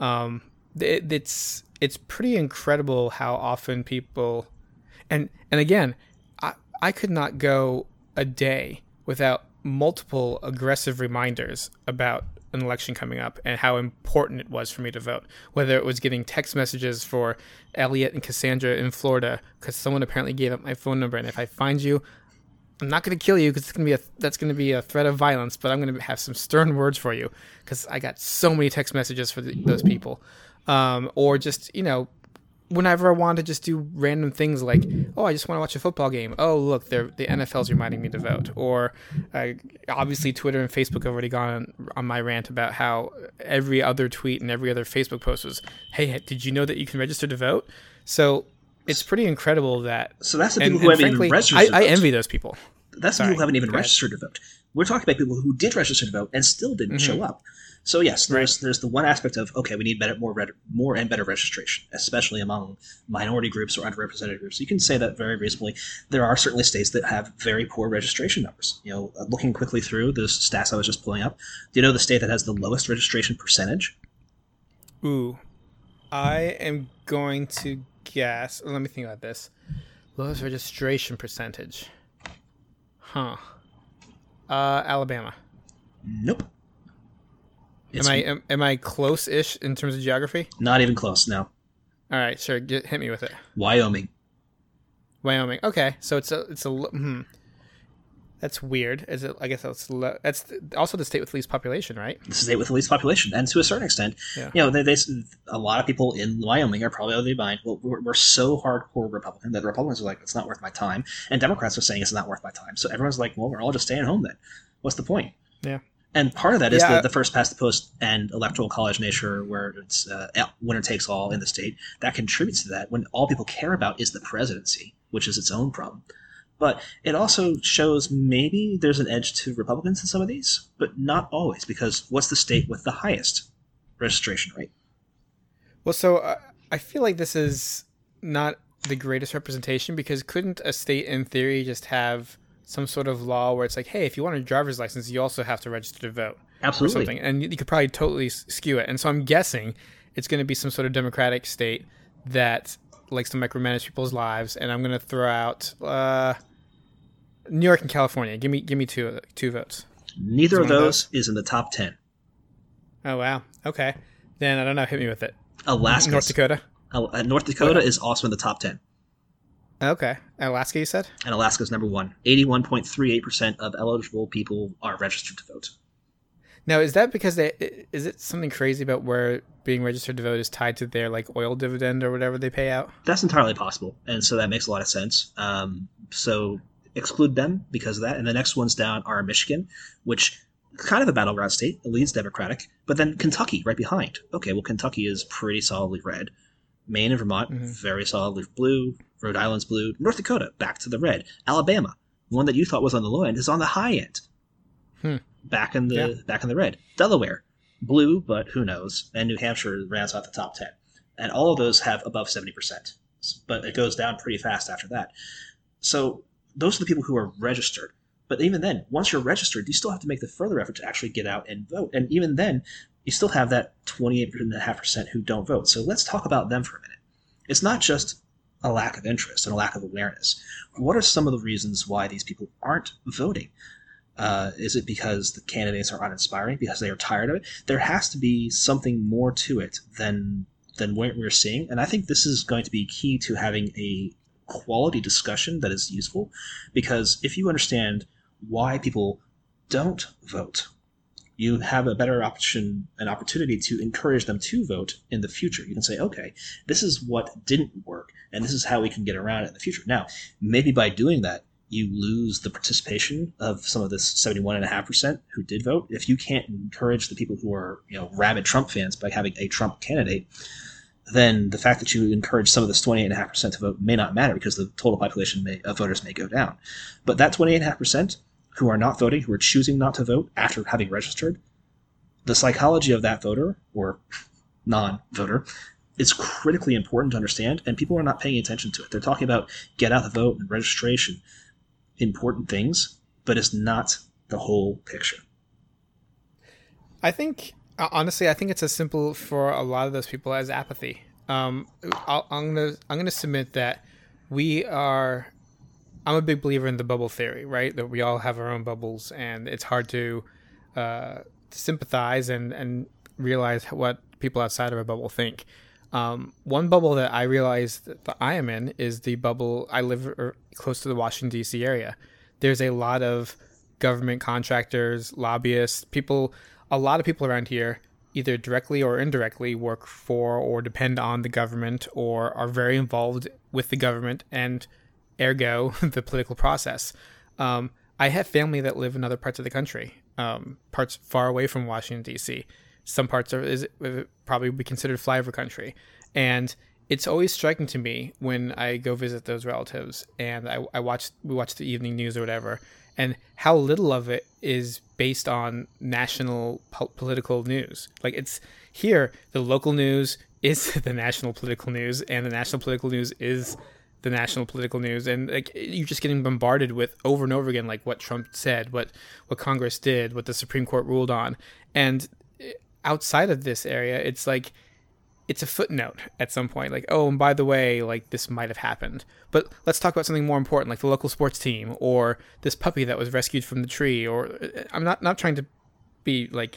It's pretty incredible how often people, and again, I could not go a day without multiple aggressive reminders about an election coming up and how important it was for me to vote. Whether it was getting text messages for Elliot and Cassandra in Florida because someone apparently gave up my phone number, and if I find you, I'm not going to kill you because that's going to be a threat of violence, but I'm going to have some stern words for you because I got so many text messages for those people. Or just, whenever I want to just do random things like, I just want to watch a football game. Oh, look, the NFL's reminding me to vote. Or obviously Twitter and Facebook have already gone on my rant about how every other tweet and every other Facebook post was, hey, did you know that you can register to vote? So it's pretty incredible that... So that's the people who haven't even registered to vote. I envy those people. That's the people who haven't even registered to vote. We're talking about people who did register to vote and still didn't show up. So yes, there's the one aspect of, okay, we need more and better registration, especially among minority groups or underrepresented groups. You can say that very reasonably. There are certainly states that have very poor registration numbers. Looking quickly through the stats I was just pulling up, do you know the state that has the lowest registration percentage? Ooh, I am going to guess. Let me think about this. Lowest registration percentage. Alabama. Nope. Am I close-ish in terms of geography? Not even close, no. All right, sure. Hit me with it. Wyoming. Okay, so it's a that's weird. Is it? I guess that's also the state with the least population, right? It's the state with the least population, and to a certain extent, they a lot of people in Wyoming are probably of the mind. Well, we're so hardcore Republican that Republicans are like, it's not worth my time, and Democrats are saying it's not worth my time. So everyone's like, well, we're all just staying home then. What's the point? Yeah. And part of that is the first past the post and electoral college nature, where it's winner takes all in the state. That contributes to that when all people care about is the presidency, which is its own problem. But it also shows maybe there's an edge to Republicans in some of these, but not always, because what's the state with the highest registration rate? Well, so I feel like this is not the greatest representation, because couldn't a state in theory just have some sort of law where it's like, hey, if you want a driver's license, you also have to register to vote? Absolutely. Or something. And you could probably totally skew it. And so I'm guessing it's going to be some sort of democratic state that likes to micromanage people's lives. And I'm going to throw out New York and California. Give me two votes. Neither of those is in the top 10. Oh, wow. Okay. Then I don't know. Hit me with it. Alaska. North Dakota? North Dakota is also in the top 10. Okay. Alaska, you said? And Alaska's number 1. 81.38% of eligible people are registered to vote. Now, is that because is it something crazy about where being registered to vote is tied to their like oil dividend or whatever they pay out? That's entirely possible, and so that makes a lot of sense. So exclude them because of that. And the next ones down are Michigan, which is kind of a battleground state. It leads Democratic, but then Kentucky right behind. Okay, well, Kentucky is pretty solidly red. Maine and Vermont, very solidly blue. Rhode Island's blue. North Dakota, back to the red. Alabama, one that you thought was on the low end, is on the high end. Back in the red. Delaware, blue, but who knows? And New Hampshire rounds out the top 10. And all of those have above 70%. But it goes down pretty fast after that. So those are the people who are registered. But even then, once you're registered, you still have to make the further effort to actually get out and vote. And even then, you still have that 28.5% who don't vote. So let's talk about them for a minute. It's not just a lack of interest and a lack of awareness. What are some of the reasons why these people aren't voting? Is it because the candidates are uninspiring, because they are tired of it? There has to be something more to it than what we're seeing. And I think this is going to be key to having a quality discussion that is useful. Because if you understand why people don't vote, you have a better opportunity to encourage them to vote in the future. You can say, okay, this is what didn't work, and this is how we can get around it in the future. Now, maybe by doing that, you lose the participation of some of this 71.5% who did vote. If you can't encourage the people who are, rabid Trump fans by having a Trump candidate, then the fact that you encourage some of this 28.5% to vote may not matter because the total population of voters may go down. But that 28.5% who are not voting, who are choosing not to vote after having registered, the psychology of that voter or non-voter is critically important to understand, and people are not paying attention to it. They're talking about get out the vote and registration, important things, but it's not the whole picture. I think, honestly, it's as simple for a lot of those people as apathy. I'm gonna submit that I'm a big believer in the bubble theory, right? That we all have our own bubbles, and it's hard to sympathize and realize what people outside of a bubble think. One bubble that I realize that I am in is the bubble. I live close to the Washington, D.C. area. There's a lot of government contractors, lobbyists, a lot of people around here, either directly or indirectly, work for or depend on the government or are very involved with the government and ergo the political process. I have family that live in other parts of the country, parts far away from Washington, D.C. Some parts probably would be considered flyover country. And it's always striking to me when I go visit those relatives and we watch the evening news or whatever, and how little of it is based on national political news. Like, it's here, the local news is the national political news, and the national political news is the national political news, and like you're just getting bombarded with over and over again, like what Trump said, what Congress did, what the Supreme Court ruled on. And outside of this area, it's like it's a footnote at some point, like, oh, and by the way, like this might have happened, but let's talk about something more important, like the local sports team or this puppy that was rescued from the tree. Or I'm not trying to be like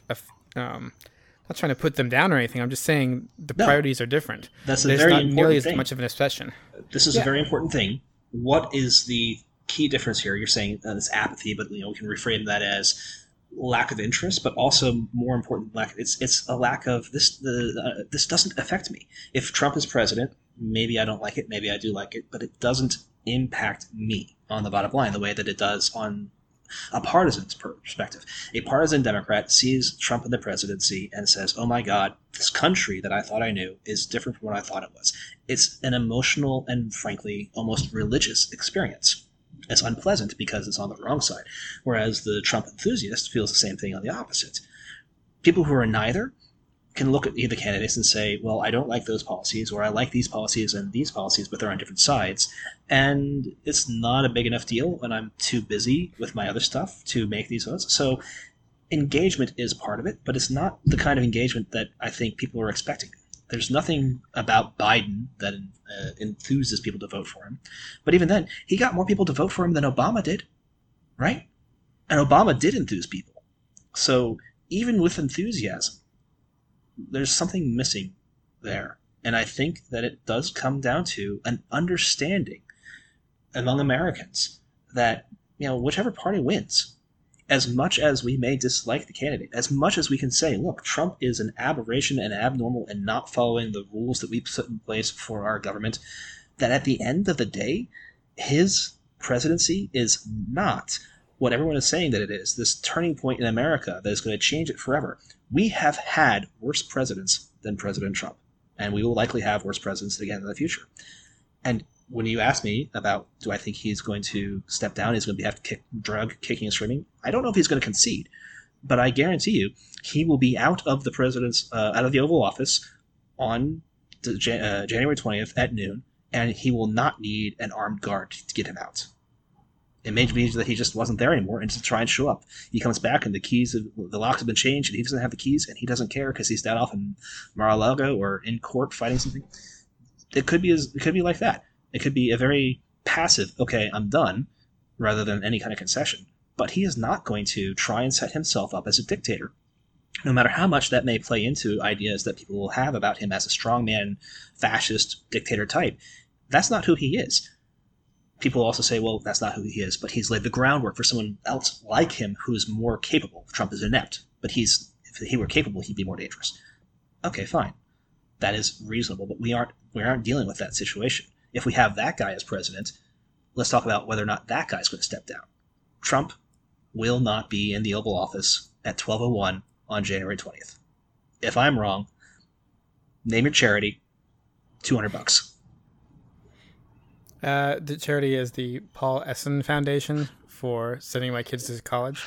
not trying to put them down or anything. I'm just saying the priorities are different. That's a very important thing. Nearly as much of an obsession. This is a very important thing. What is the key difference here? You're saying it's apathy, but we can reframe that as lack of interest, but also more important, it's a lack of this. This doesn't affect me. If Trump is president, maybe I don't like it, maybe I do like it, but it doesn't impact me on the bottom line the way that it does on a partisan's perspective. A partisan Democrat sees Trump in the presidency and says, oh my God, this country that I thought I knew is different from what I thought it was. It's an emotional and frankly almost religious experience. It's unpleasant because it's on the wrong side, whereas the Trump enthusiast feels the same thing on the opposite. People who are neither can look at the candidates and say, well, I don't like those policies, or I like these policies and these policies, but they're on different sides. And it's not a big enough deal when I'm too busy with my other stuff to make these votes. So engagement is part of it, but it's not the kind of engagement that I think people are expecting. There's nothing about Biden that enthuses people to vote for him. But even then, he got more people to vote for him than Obama did, right? And Obama did enthuse people. So even with enthusiasm, there's something missing there. And I think that it does come down to an understanding among Americans that, whichever party wins, as much as we may dislike the candidate, as much as we can say, look, Trump is an aberration and abnormal and not following the rules that we put in place for our government, that at the end of the day, his presidency is not what everyone is saying that it is, this turning point in America that is going to change it forever. We have had worse presidents than President Trump, and we will likely have worse presidents again in the future. And when you ask me about, do I think he's going to step down, he's going to have to drug kicking and screaming, I don't know if he's going to concede, but I guarantee you he will be out of the Oval Office on January 20th at noon, and he will not need an armed guard to get him out. It may be that he just wasn't there anymore and to try and show up. He comes back and the locks have been changed and he doesn't have the keys and he doesn't care because he's down off in Mar-a-Lago or in court fighting something. It could be like that. It could be a very passive, okay, I'm done, rather than any kind of concession. But he is not going to try and set himself up as a dictator, no matter how much that may play into ideas that people will have about him as a strongman, fascist, dictator type. That's not who he is. People also say, well, that's not who he is, but he's laid the groundwork for someone else like him who is more capable. Trump is inept, but if he were capable, he'd be more dangerous. Okay, fine. That is reasonable, but we aren't dealing with that situation. If we have that guy as president, let's talk about whether or not that guy's going to step down. Trump will not be in the Oval Office at 12:01 on January 20th. If I'm wrong, name your charity, $200. The charity is the Paul Essen Foundation for sending my kids to college.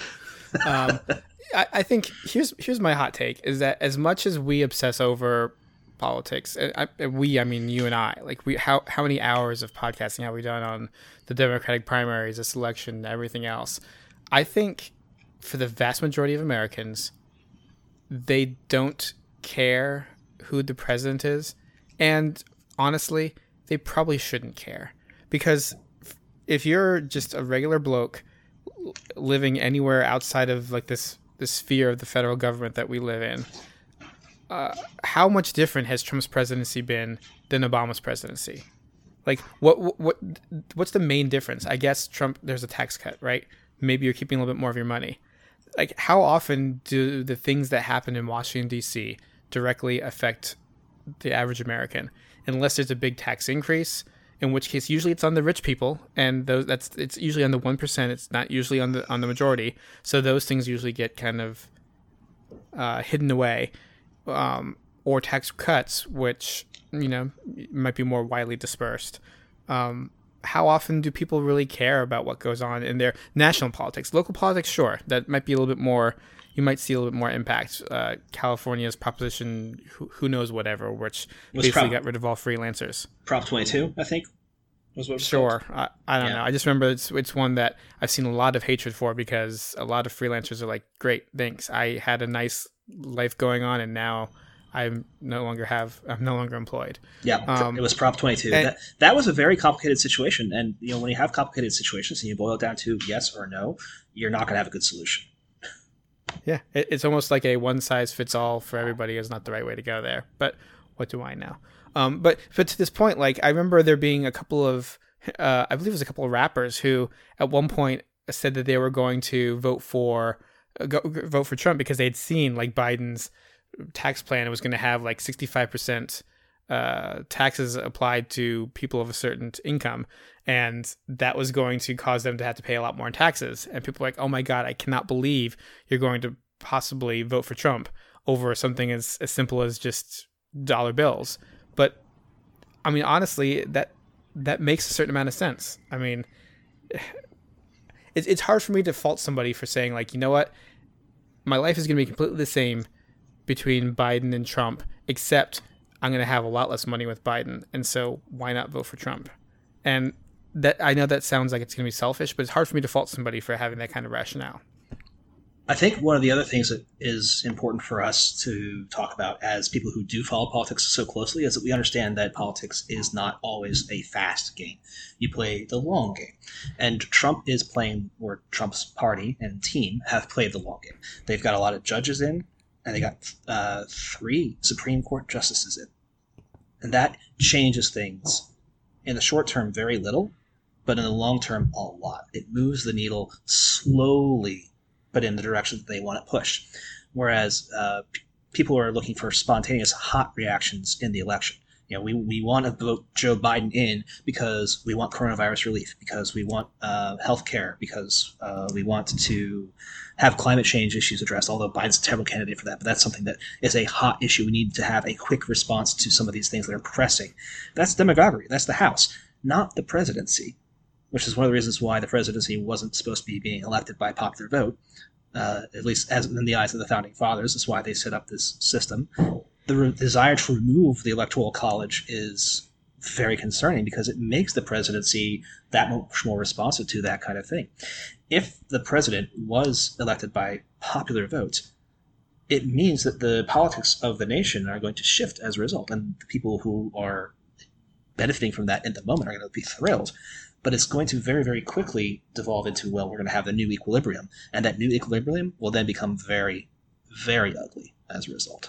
I think here's my hot take, is that as much as we obsess over politics, I mean you and I, like how many hours of podcasting have we done on the Democratic primaries, this election, everything else? I think for the vast majority of Americans, they don't care who the president is, and honestly, they probably shouldn't care. Because if you're just a regular bloke living anywhere outside of like this sphere of the federal government that we live in, how much different has Trump's presidency been than Obama's presidency? Like, what's the main difference? I guess Trump, there's a tax cut, right? Maybe you're keeping a little bit more of your money. Like, how often do the things that happen in Washington, D.C. directly affect the average American? Unless there's a big tax increase, in which case usually it's on the rich people, and it's usually on the 1%. It's not usually on the majority. So those things usually get kind of hidden away, or tax cuts, which might be more widely dispersed. How often do people really care about what goes on in their national politics? Local politics, sure, that might be a little bit more. You might see a little bit more impact. California's Proposition, who knows whatever, which basically got rid of all freelancers. Prop 22, I think, was what it was Sure. I don't know. I just remember it's one that I've seen a lot of hatred for, because a lot of freelancers are like, great, thanks. I had a nice life going on, and now I'm no longer employed. Yeah, it was Prop 22. That was a very complicated situation. And when you have complicated situations and you boil it down to yes or no, you're not going to have a good solution. Yeah, it's almost like a one-size-fits-all for everybody is not the right way to go there. But what do I know? But to this point, like, I remember there being a couple of, I believe it was a couple of rappers who at one point said that they were going to vote for Trump because they'd seen like Biden's tax plan was going to have like 65% taxes applied to people of a certain income, and that was going to cause them to have to pay a lot more in taxes. And people were like, oh my God, I cannot believe you're going to possibly vote for Trump over something as simple as just dollar bills. But I mean, honestly, that makes a certain amount of sense. I mean, it's hard for me to fault somebody for saying, like, you know what, my life is going to be completely the same between Biden and Trump, except I'm going to have a lot less money with Biden, and so why not vote for Trump? And that, I know that sounds like it's going to be selfish, but it's hard for me to fault somebody for having that kind of rationale. I think one of the other things that is important for us to talk about as people who do follow politics so closely is that we understand that politics is not always a fast game. You play the long game. And Trump is playing, or Trump's party and team have played the long game. They've got a lot of judges in, and they got 3 Supreme Court justices in. And that changes things in the short term very little, but in the long term a lot. It moves the needle slowly, but in the direction that they want to push. Whereas people are looking for spontaneous hot reactions in the election. You know, we want to vote Joe Biden in because we want coronavirus relief, because we want health care, because we want to have climate change issues addressed, although Biden's a terrible candidate for that. But that's something that is a hot issue. We need to have a quick response to some of these things that are pressing. That's demagoguery. That's the House, not the presidency, which is one of the reasons why the presidency wasn't supposed to be being elected by popular vote, at least as in the eyes of the founding fathers. That's why they set up this system. The desire to remove the Electoral College is very concerning because it makes the presidency that much more responsive to that kind of thing. If the president was elected by popular vote, it means that the politics of the nation are going to shift as a result, and the people who are benefiting from that in the moment are going to be thrilled. But it's going to very, very quickly devolve into, well, we're going to have a new equilibrium, and that new equilibrium will then become very, very ugly as a result.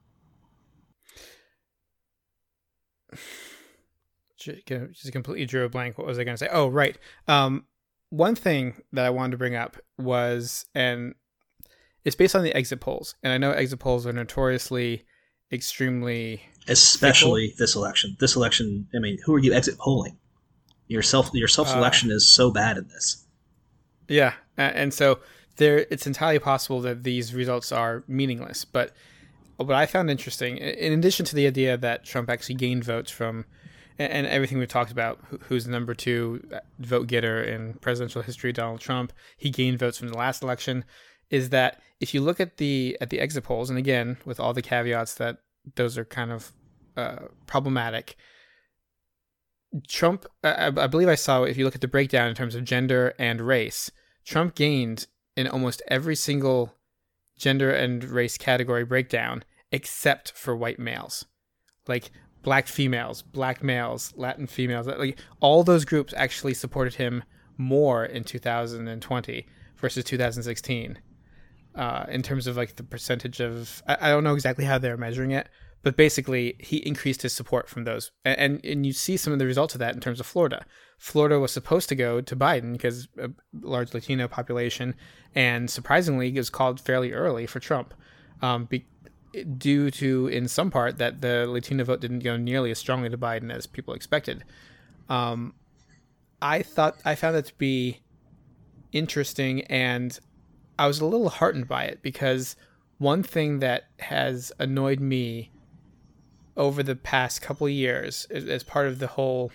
Just completely drew a blank. What was I going to say? Oh, right. One thing that I wanted to bring up was, and it's based on the exit polls. And I know exit polls are notoriously extremely... Especially fickle. This election. This election, I mean, who are you exit polling? Your self-selection is so bad in this. Yeah, and so it's entirely possible that these results are meaningless. But what I found interesting, in addition to the idea that Trump actually gained votes from, and everything we've talked about, who's the number 2 vote getter in presidential history, Donald Trump, he gained votes from the last election, is that if you look at the exit polls, and again, with all the caveats that those are kind of problematic, Trump, I believe I saw, if you look at the breakdown in terms of gender and race, Trump gained in almost every single gender and race category breakdown except for white males. Like black females, black males, Latin females, like all those groups actually supported him more in 2020 versus 2016 in terms of like the percentage of, I don't know exactly how they're measuring it, but basically, he increased his support from those. And you see some of the results of that in terms of Florida. Florida was supposed to go to Biden because a large Latino population, and surprisingly, it was called fairly early for Trump, due to, in some part, that the Latino vote didn't go nearly as strongly to Biden as people expected. I found that to be interesting, and I was a little heartened by it because one thing that has annoyed me over the past couple of years, as part of the whole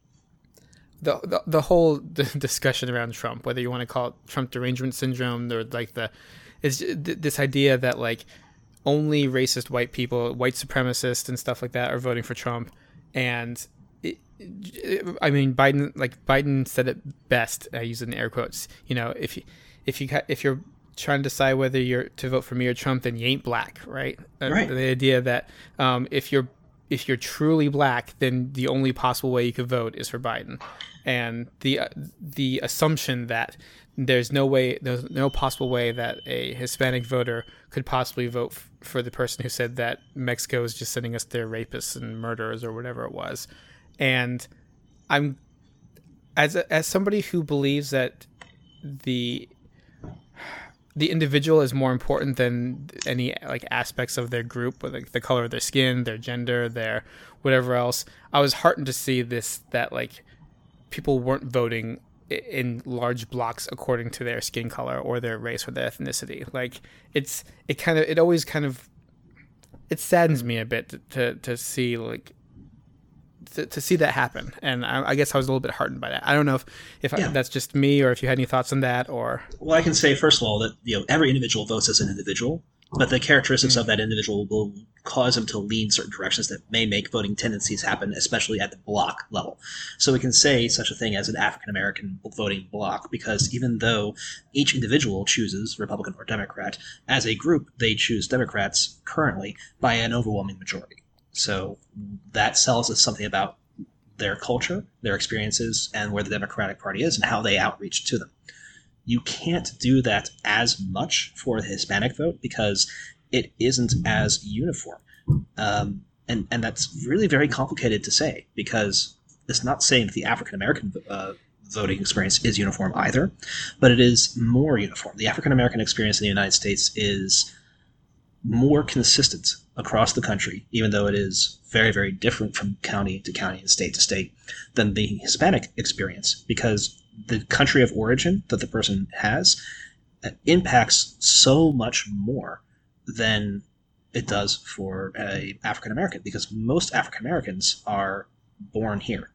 discussion around Trump, whether you want to call it Trump derangement syndrome or like this idea that like only racist white people, white supremacists and stuff like that are voting for Trump. And I mean, Biden said it best. I use it in air quotes. You know, if you're trying to decide whether you're to vote for me or Trump, then you ain't black, right? Right. The idea that if you're truly black, then the only possible way you could vote is for Biden, and the assumption that there's no possible way that a Hispanic voter could possibly vote for the person who said that Mexico is just sending us their rapists and murderers or whatever it was. And I'm as somebody who believes that the individual is more important than any like aspects of their group, like the color of their skin, their gender, their whatever else. I was heartened to see that like people weren't voting in large blocks according to their skin color or their race or their ethnicity. Like it saddens me a bit to see like to see that happen, and I guess I was a little bit heartened by that. I don't know if that's just me, or if you had any thoughts on that, or... Well, I can say first of all that every individual votes as an individual, but the characteristics of that individual will cause them to lean certain directions that may make voting tendencies happen, especially at the block level. So we can say such a thing as an African American voting block, because even though each individual chooses Republican or Democrat, as a group they choose Democrats currently by an overwhelming majority. So that tells us something about their culture, their experiences, and where the Democratic Party is and how they outreach to them. You can't do that as much for the Hispanic vote because it isn't as uniform. And that's really very complicated to say, because it's not saying that the African American voting experience is uniform either, but it is more uniform. The African American experience in the United States is more consistent across the country, even though it is very, very different from county to county and state to state, than the Hispanic experience, because the country of origin that the person has impacts so much more than it does for a African American, because most African Americans are born here.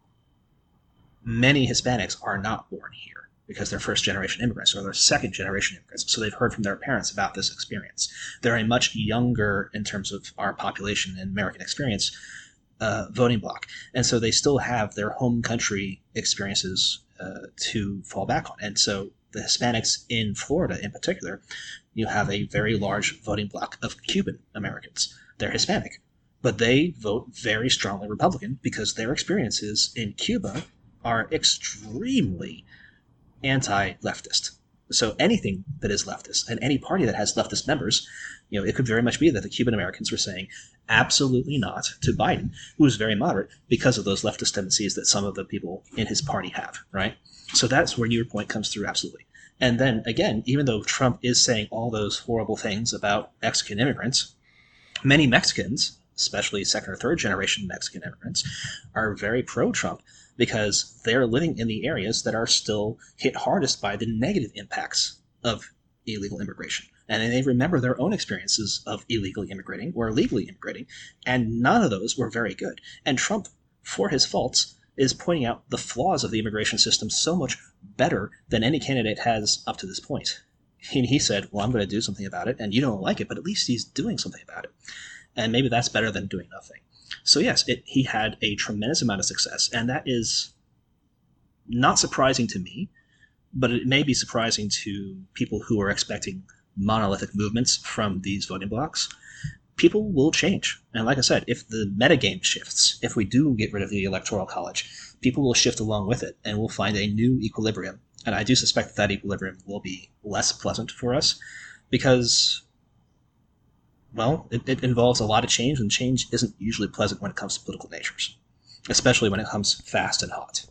Many Hispanics are not born here because they're first generation immigrants or they're second generation immigrants. So they've heard from their parents about this experience. They're a much younger, in terms of our population and American experience, voting bloc. And so they still have their home country experiences to fall back on. And so the Hispanics in Florida in particular, you have a very large voting bloc of Cuban Americans. They're Hispanic, but they vote very strongly Republican because their experiences in Cuba are extremely anti-leftist. So anything that is leftist and any party that has leftist members, it could very much be that the Cuban Americans were saying absolutely not to Biden, who is very moderate, because of those leftist tendencies that some of the people in his party have, right? So that's where your point comes through, absolutely. And then, again, even though Trump is saying all those horrible things about Mexican immigrants, many Mexicans, especially second or third generation Mexican immigrants, are very pro-Trump because they're living in the areas that are still hit hardest by the negative impacts of illegal immigration. And they remember their own experiences of illegally immigrating or legally immigrating, and none of those were very good. And Trump, for his faults, is pointing out the flaws of the immigration system so much better than any candidate has up to this point. He said, well, I'm going to do something about it, and you don't like it, but at least he's doing something about it. And maybe that's better than doing nothing. So yes, he had a tremendous amount of success, and that is not surprising to me, but it may be surprising to people who are expecting monolithic movements from these voting blocks. People will change. And like I said, if the metagame shifts, if we do get rid of the Electoral College, people will shift along with it, and we'll find a new equilibrium. And I do suspect that equilibrium will be less pleasant for us because, well, it involves a lot of change, and change isn't usually pleasant when it comes to political natures, especially when it comes fast and hot.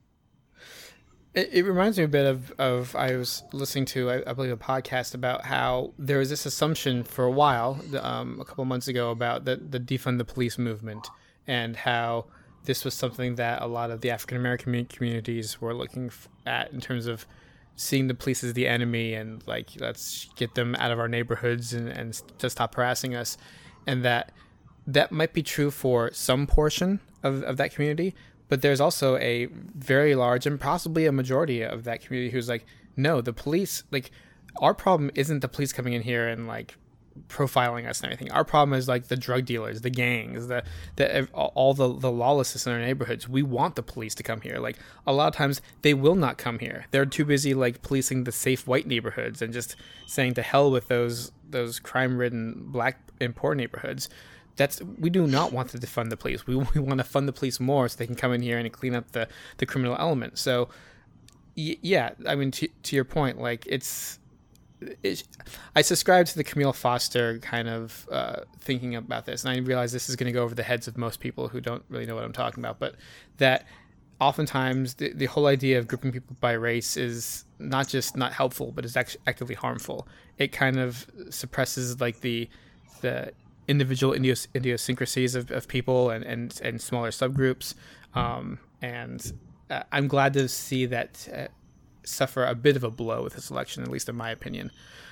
It reminds me a bit of I was listening to, I believe, a podcast about how there was this assumption for a while, a couple months ago, about the defund the police movement, and how this was something that a lot of the African American communities were looking at in terms of seeing the police as the enemy and like, let's get them out of our neighborhoods and to stop harassing us. And that might be true for some portion of that community, but there's also a very large and possibly a majority of that community who's like, no, the police, like, our problem isn't the police coming in here and like profiling us and everything. Our problem is like the drug dealers, the gangs, all the lawlessness in our neighborhoods. We want the police to come here. Like, a lot of times they will not come here. They're too busy like policing the safe white neighborhoods and just saying to hell with those crime-ridden black and poor neighborhoods. We do not want to defund the police. We want to fund the police more so they can come in here and clean up the criminal element. So, yeah, I mean, to your point, like, I subscribe to the Camille Foster kind of thinking about this, and I realize this is going to go over the heads of most people who don't really know what I'm talking about, but that oftentimes the whole idea of grouping people by race is not just not helpful, but is actually actively harmful. It kind of suppresses like the individual idiosyncrasies of people and smaller subgroups. And I'm glad to see that suffer a bit of a blow with this election, at least in my opinion.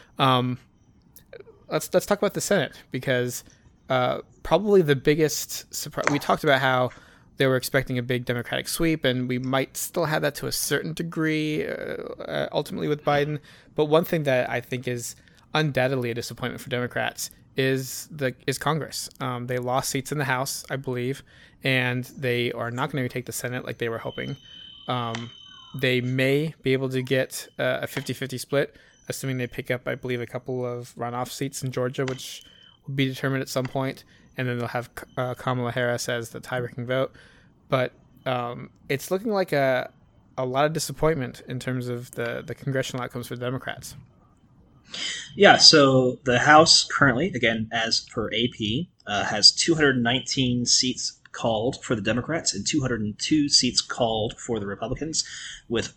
Let's talk about the Senate, because probably the biggest surprise, we talked about how they were expecting a big Democratic sweep, and we might still have that to a certain degree ultimately with Biden. But one thing that I think is undoubtedly a disappointment for Democrats is Congress. They lost seats in the House, I believe, and they are not going to take the Senate like they were hoping. They may be able to get a 50-50 split, assuming they pick up, I believe, a couple of runoff seats in Georgia, which will be determined at some point, and then they'll have Kamala Harris as the tie-breaking vote. But it's looking like a lot of disappointment in terms of the congressional outcomes for the Democrats. Yeah, so the House currently, again, as per AP, has 219 seats called for the Democrats and 202 seats called for the Republicans, with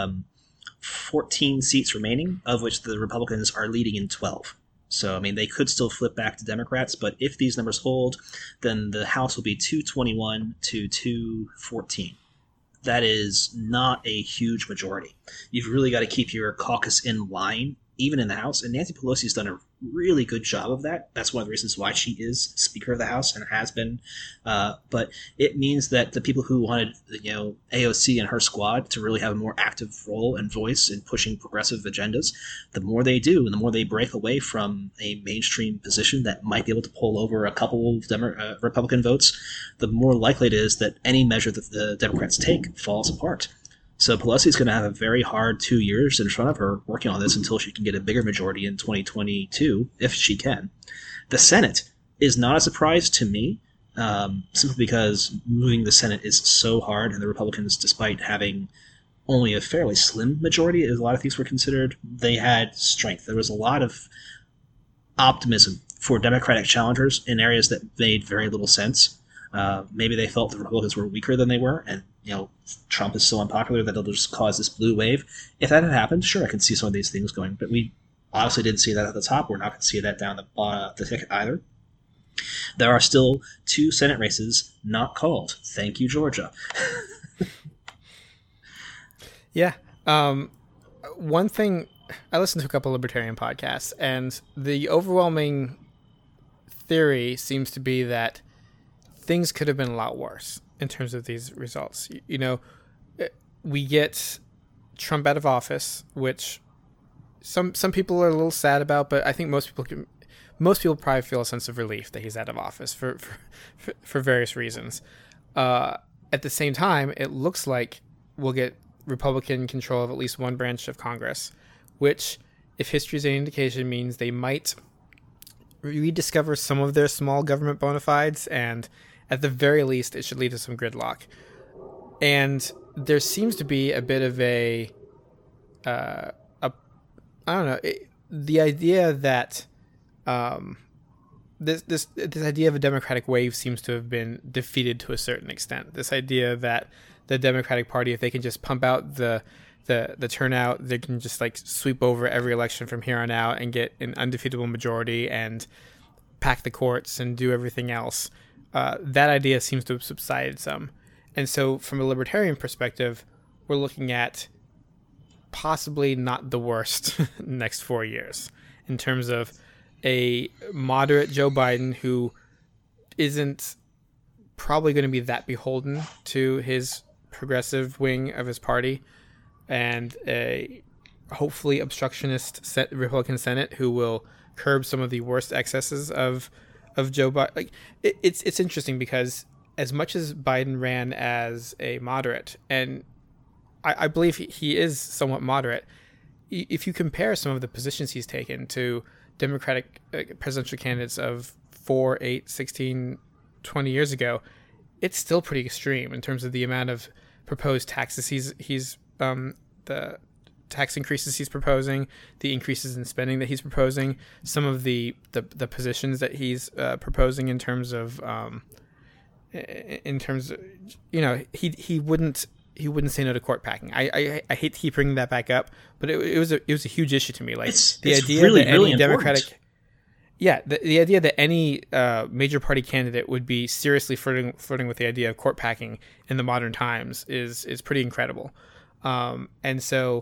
14 seats remaining, of which the Republicans are leading in 12. So, I mean, they could still flip back to Democrats, but if these numbers hold, then the House will be 221 to 214. That is not a huge majority. You've really got to keep your caucus in line, even in the House, and Nancy Pelosi's done a really good job of that. That's one of the reasons why she is Speaker of the House and has been. But it means that the people who wanted, AOC and her squad to really have a more active role and voice in pushing progressive agendas, the more they do and the more they break away from a mainstream position that might be able to pull over a couple of Republican votes, the more likely it is that any measure that the Democrats take falls apart. So Pelosi's going to have a very hard 2 years in front of her working on this until she can get a bigger majority in 2022, if she can. The Senate is not a surprise to me, simply because moving the Senate is so hard, and the Republicans, despite having only a fairly slim majority, as a lot of things were considered, they had strength. There was a lot of optimism for Democratic challengers in areas that made very little sense. Maybe they felt the Republicans were weaker than they were, and Trump is so unpopular that it'll just cause this blue wave. If that had happened, sure, I could see some of these things going, but we obviously didn't see that at the top. We're not going to see that down the ticket either. There are still 2 Senate races not called. Thank you, Georgia. Yeah. One thing, I listened to a couple of libertarian podcasts, and the overwhelming theory seems to be that things could have been a lot worse in terms of these results. We get Trump out of office, which some people are a little sad about, but I think most people probably feel a sense of relief that he's out of office for various reasons. At the same time, it looks like we'll get Republican control of at least one branch of Congress, which, if history is any indication, means they might rediscover some of their small government bona fides, and at the very least, it should lead to some gridlock. And there seems to be a bit of I don't know, the idea that this idea of a Democratic wave seems to have been defeated to a certain extent. This idea that the Democratic Party, if they can just pump out the turnout, they can just sweep over every election from here on out and get an undefeatable majority and pack the courts and do everything else. That idea seems to have subsided some. And so from a libertarian perspective, we're looking at possibly not the worst next 4 years in terms of a moderate Joe Biden who isn't probably going to be that beholden to his progressive wing of his party, and a hopefully obstructionist Republican Senate who will curb some of the worst excesses of Joe Biden. It's interesting because as much as Biden ran as a moderate, and I believe he is somewhat moderate, if you compare some of the positions he's taken to Democratic presidential candidates of 4, 8, 16, 20 years ago, it's still pretty extreme in terms of the amount of proposed taxes he's the tax increases he's proposing, the increases in spending that he's proposing, some of the positions that he's proposing in terms of he wouldn't say no to court packing. I hate to keep bringing that back up, but it was a huge issue to me. It's idea really, that any Democratic, the idea that any major party candidate would be seriously flirting with the idea of court packing in the modern times is pretty incredible. And so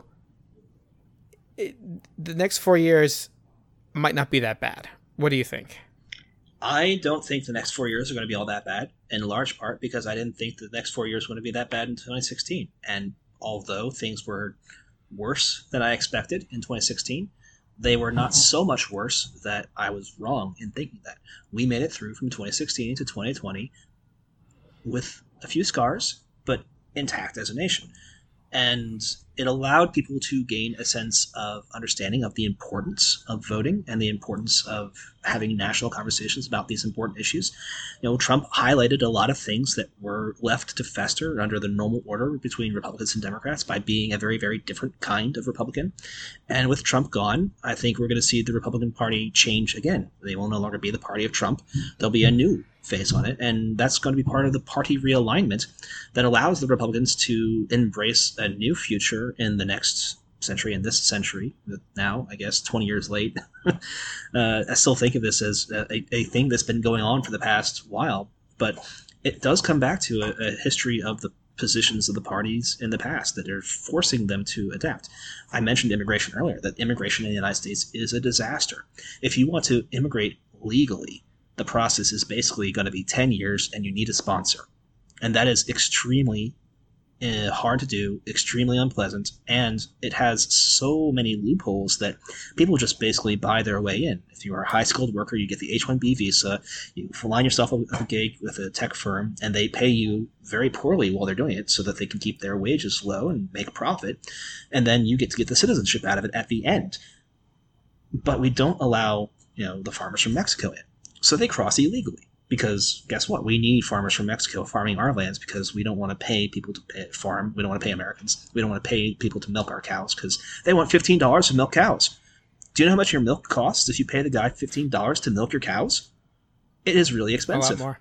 the next 4 years might not be that bad. What do you think? I don't think the next 4 years are going to be all that bad, in large part because I didn't think the next 4 years were going to be that bad in 2016. And although things were worse than I expected in 2016, they were not so much worse that I was wrong in thinking that. We made it through from 2016 to 2020 with a few scars, but intact as a nation. And it allowed people to gain a sense of understanding of the importance of voting and the importance of having national conversations about these important issues. Trump highlighted a lot of things that were left to fester under the normal order between Republicans and Democrats by being a very, very different kind of Republican. And with Trump gone, I think we're going to see the Republican Party change again. They will no longer be the party of Trump. There'll be a new face on it, and that's going to be part of the party realignment that allows the Republicans to embrace a new future in the next century, in this century, now, I guess, 20 years late. I still think of this as a thing that's been going on for the past while, but it does come back to a history of the positions of the parties in the past that are forcing them to adapt. I mentioned immigration earlier, that immigration in the United States is a disaster. If you want to immigrate legally, the process is basically going to be 10 years and you need a sponsor. And that is extremely hard to do, extremely unpleasant, and it has so many loopholes that people just basically buy their way in. If you are a high-skilled worker, you get the H-1B visa, you line yourself up with a gig with a tech firm, and they pay you very poorly while they're doing it so that they can keep their wages low and make profit, and then you get to get the citizenship out of it at the end. But we don't allow, the farmers from Mexico in. So they cross illegally. Because guess what? We need farmers from Mexico farming our lands because we don't want to pay people to farm. We don't want to pay Americans. We don't want to pay people to milk our cows because they want $15 to milk cows. Do you know how much your milk costs if you pay the guy $15 to milk your cows? It is really expensive. A lot more.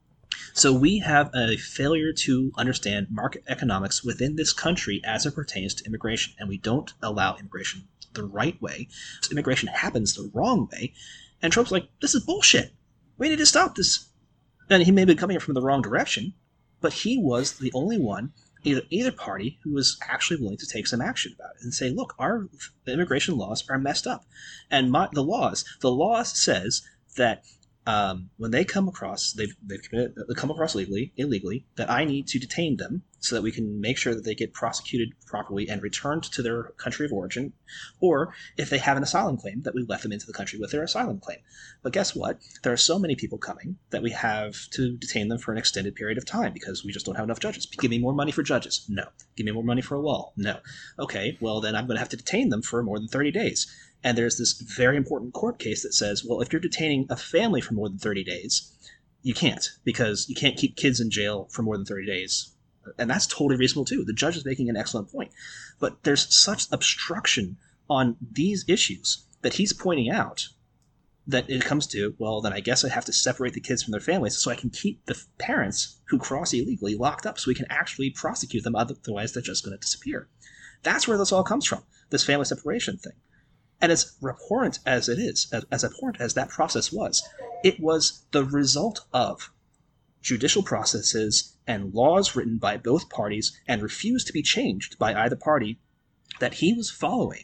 So we have a failure to understand market economics within this country as it pertains to immigration, and we don't allow immigration the right way. So immigration happens the wrong way, and Trump's like, this is bullshit. We need to stop this. And he may be coming from the wrong direction, but he was the only one, either party, who was actually willing to take some action about it and say, look, our immigration laws are messed up. And the law says that when they come across, they've come across illegally, that I need to detain them so that we can make sure that they get prosecuted properly and returned to their country of origin, or if they have an asylum claim, that we let them into the country with their asylum claim. But guess what? There are so many people coming that we have to detain them for an extended period of time because we just don't have enough judges. Give me more money for judges. No. Give me more money for a wall. No. Okay, well then I'm going to have to detain them for more than 30 days. And there's this very important court case that says, well, if you're detaining a family for more than 30 days, you can't, because you can't keep kids in jail for more than 30 days. And that's totally reasonable, too. The judge is making an excellent point. But there's such obstruction on these issues that he's pointing out that it comes to, well, then I guess I have to separate the kids from their families so I can keep the parents who cross illegally locked up so we can actually prosecute them, otherwise they're just going to disappear. That's where this all comes from, this family separation thing. And as abhorrent as it is, as abhorrent as that process was, it was the result of judicial processes and laws written by both parties and refused to be changed by either party that he was following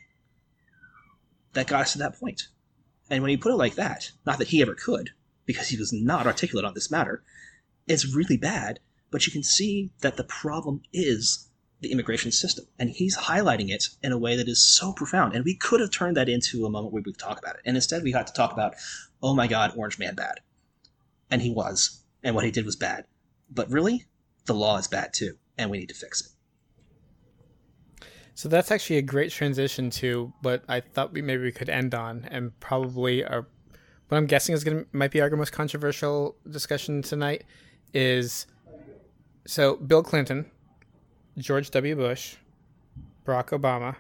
that got us to that point. And when you put it like that, not that he ever could, because he was not articulate on this matter, it's really bad, but you can see that the problem is the immigration system. And he's highlighting it in a way that is so profound. And we could have turned that into a moment where we could talk about it. And instead we had to talk about, oh my God, Orange Man bad. And he was. And what he did was bad. But really, the law is bad too. And we need to fix it. So that's actually a great transition to what I thought we could end on, and probably what I'm guessing is might be our most controversial discussion tonight is, so Bill Clinton, George W. Bush, Barack Obama,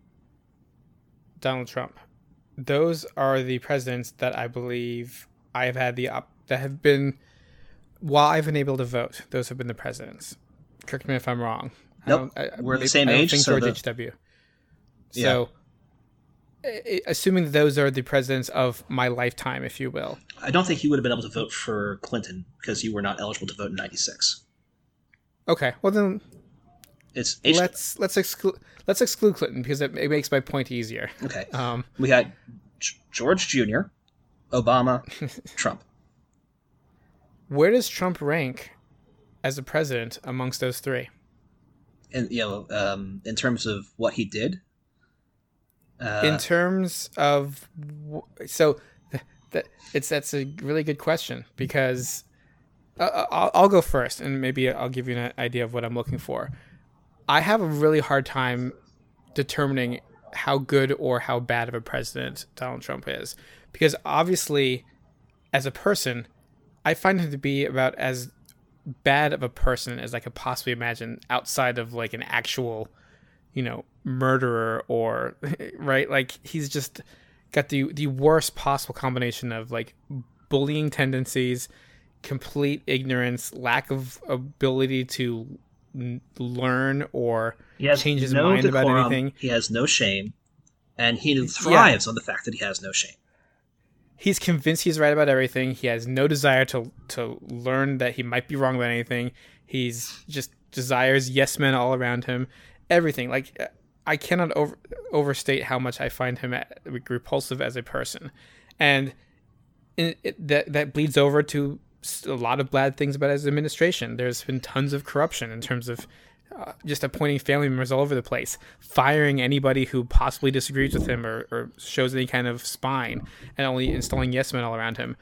Donald Trump. Those are the presidents that I believe I have had that have been, while I've been able to vote, those have been the presidents. Correct me if I'm wrong. Nope, we're the same age. I don't think George H.W. So, assuming that those are the presidents of my lifetime, if you will. I don't think you would have been able to vote for Clinton because you were not eligible to vote in '96. Okay, well then, let's exclude Clinton because it makes my point easier. Okay, we had George Jr., Obama, Trump. Where does Trump rank as a president amongst those three? And in terms of what he did, In terms of, so that's a really good question, because I'll go first, and maybe I'll give you an idea of what I'm looking for. I have a really hard time determining how good or how bad of a president Donald Trump is, because obviously, as a person, I find him to be about as bad of a person as I could possibly imagine, outside of like an actual, murderer or right. Like, he's just got the worst possible combination of like bullying tendencies, complete ignorance, lack of ability to learn or change his mind decorum, about anything. He has no shame, and he thrives on the fact that he has no shame. He's convinced he's right about everything. He has no desire to learn that he might be wrong about anything. He's just desires yes men all around him. Everything. Like, I cannot overstate how much I find him repulsive as a person. And that bleeds over to a lot of bad things about his administration. There's been tons of corruption in terms of just appointing family members all over the place, firing anybody who possibly disagrees with him or shows any kind of spine, and only installing yes men all around him.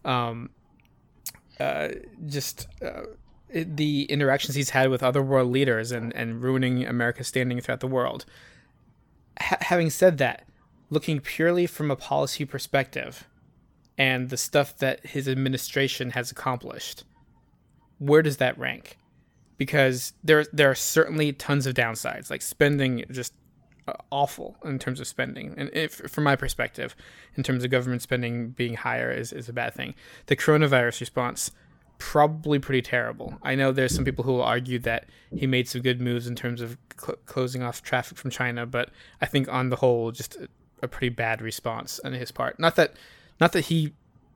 The interactions he's had with other world leaders and ruining America's standing throughout the world. Having said that, looking purely from a policy perspective and the stuff that his administration has accomplished, where does that rank? Because there are certainly tons of downsides, like spending just awful in terms of spending. And from my perspective, in terms of government spending being higher is a bad thing. The coronavirus response, probably pretty terrible. I know there's some people who will argue that he made some good moves in terms of closing off traffic from China, but I think on the whole, just a pretty bad response on his part. Not that he,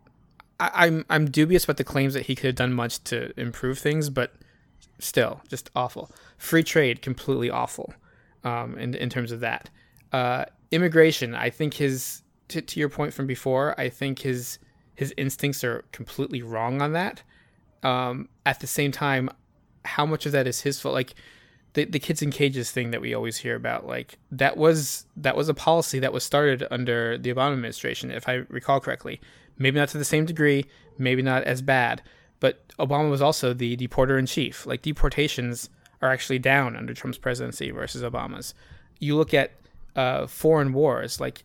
I'm dubious about the claims that he could have done much to improve things, but still, just awful. Free trade, completely awful. In terms of that, immigration, I think to your point from before, I think his instincts are completely wrong on that. At the same time, how much of that is his fault? Like the kids in cages thing that we always hear about, like that was a policy that was started under the Obama administration, if I recall correctly. Maybe not to the same degree, maybe not as bad, but Obama was also the deporter in chief. Like, deportations are actually down under Trump's presidency versus Obama's. You look at foreign wars, like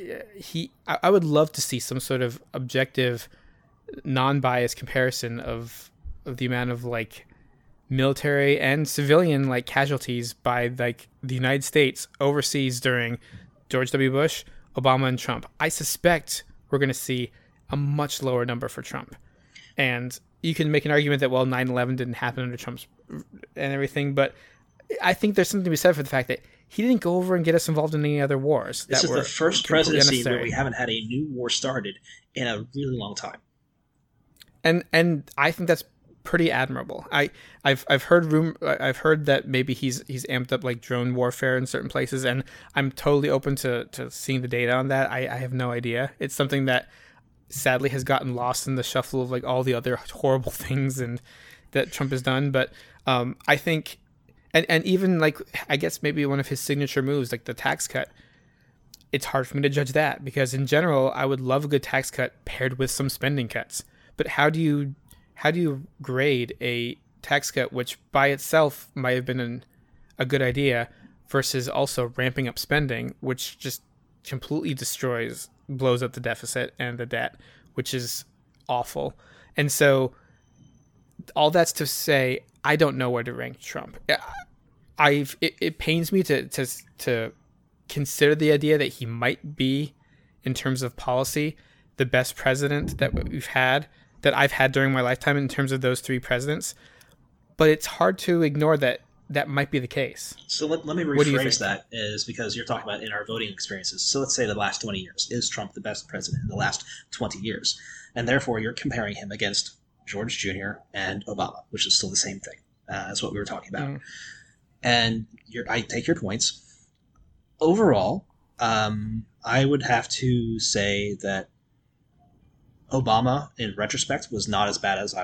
I would love to see some sort of objective, non-biased comparison of the amount of like military and civilian like casualties by like the United States overseas during George W. Bush, Obama, and Trump. I suspect we're going to see a much lower number for Trump. And you can make an argument that, well, 9/11 didn't happen under Trump's and everything, but I think there's something to be said for the fact that he didn't go over and get us involved in any other wars. This is the first presidency where we haven't had a new war started in a really long time. And I think that's pretty admirable. I've heard that maybe he's amped up like drone warfare in certain places, and I'm totally open to seeing the data on that. I have no idea. It's something that sadly has gotten lost in the shuffle of like all the other horrible things and that Trump has done. But I think, and even like, I guess maybe one of his signature moves, like the tax cut, it's hard for me to judge that, because in general, I would love a good tax cut paired with some spending cuts. But how do you grade a tax cut which by itself might have been a good idea versus also ramping up spending, which just completely blows up the deficit and the debt, which is awful. And so all that's to say, I don't know where to rank Trump. It pains me to consider the idea that he might be, in terms of policy, the best president that I've had during my lifetime in terms of those three presidents. But it's hard to ignore that might be the case. So let me rephrase that, is because you're talking about in our voting experiences. So let's say the last 20 years. Is Trump the best president in the last 20 years? And therefore, you're comparing him against George Jr. and Obama, which is still the same thing as what we were talking about. Mm. And I take your points. Overall, I would have to say that Obama, in retrospect, was not as bad as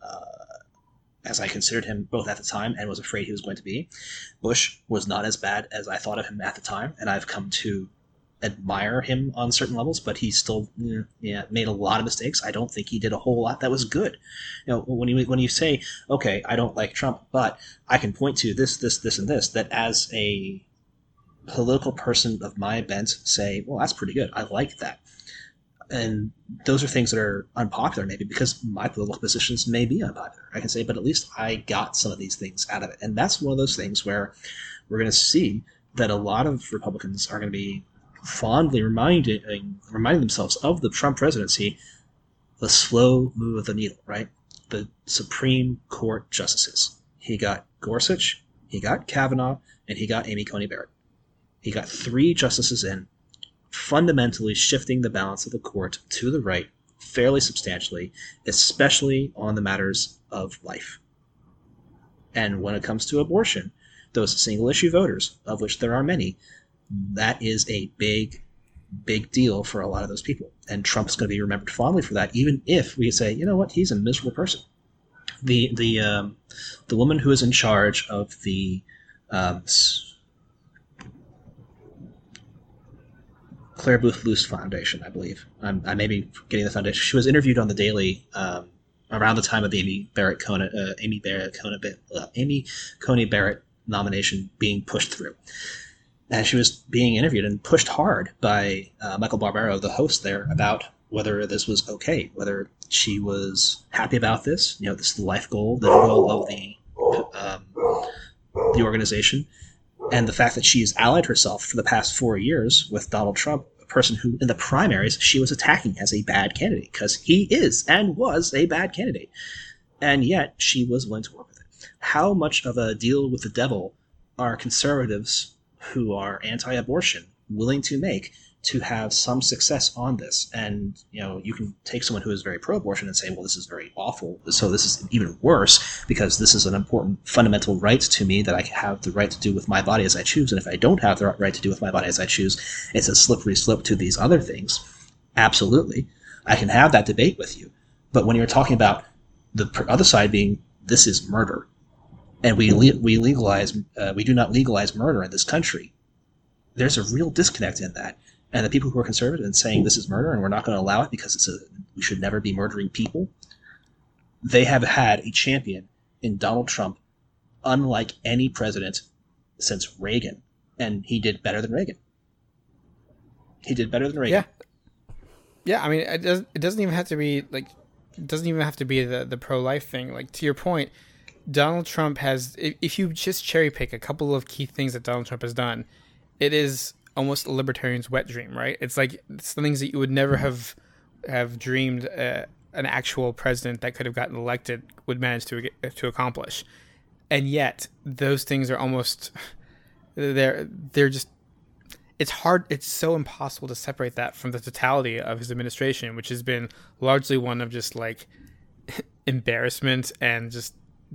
I considered him both at the time and was afraid he was going to be. Bush was not as bad as I thought of him at the time, and I've come to admire him on certain levels, but he still made a lot of mistakes. I don't think he did a whole lot that was good. When you say, okay, I don't like Trump, but I can point to this, and this, that as a political person of my bent say, well, that's pretty good. I like that. And those are things that are unpopular, maybe because my political positions may be unpopular. I can say, but at least I got some of these things out of it. And that's one of those things where we're going to see that a lot of Republicans are going to be fondly reminding themselves of the Trump presidency, the slow move of the needle, right? The Supreme Court justices. He got Gorsuch, he got Kavanaugh, and he got Amy Coney Barrett. He got 3 justices in, fundamentally shifting the balance of the court to the right fairly substantially, especially on the matters of life. And when it comes to abortion, those single-issue voters, of which there are many, that is a big, big deal for a lot of those people. And Trump's going to be remembered fondly for that, even if we say, you know what, he's a miserable person. The woman who is in charge of the Claire Booth Luce Foundation, I believe. I may be getting the foundation. She was interviewed on The Daily around the time of the Amy Coney Barrett nomination being pushed through. And she was being interviewed and pushed hard by Michael Barbaro, the host there, about whether this was okay, whether she was happy about this. This is the life goal, the goal of the organization, and the fact that she's allied herself for the past 4 years with Donald Trump, a person who, in the primaries, she was attacking as a bad candidate, because he is and was a bad candidate. And yet, she was willing to work with it. How much of a deal with the devil are conservatives who are anti-abortion willing to make to have some success on this? And you can take someone who is very pro-abortion and say, well, this is very awful, so this is even worse because this is an important fundamental right to me that I have the right to do with my body as I choose, and if I don't have the right to do with my body as I choose, it's a slippery slope to these other things. Absolutely, I can have that debate with you. But when you're talking about the other side being, this is murder, and we do not legalize murder in this country, there's a real disconnect in that. And the people who are conservative and saying this is murder and we're not going to allow it because we should never be murdering people, they have had a champion in Donald Trump unlike any president since Reagan. And he did better than Reagan. Yeah. Yeah, I mean, it doesn't even have to be the pro-life thing. Like, to your point, Donald Trump has, if you just cherry pick a couple of key things that Donald Trump has done, it is almost a libertarian's wet dream, right? It's like some things that you would never have dreamed an actual president that could have gotten elected would manage to accomplish. And yet those things are almost, they're just, it's so impossible to separate that from the totality of his administration, which has been largely one of just like embarrassment and just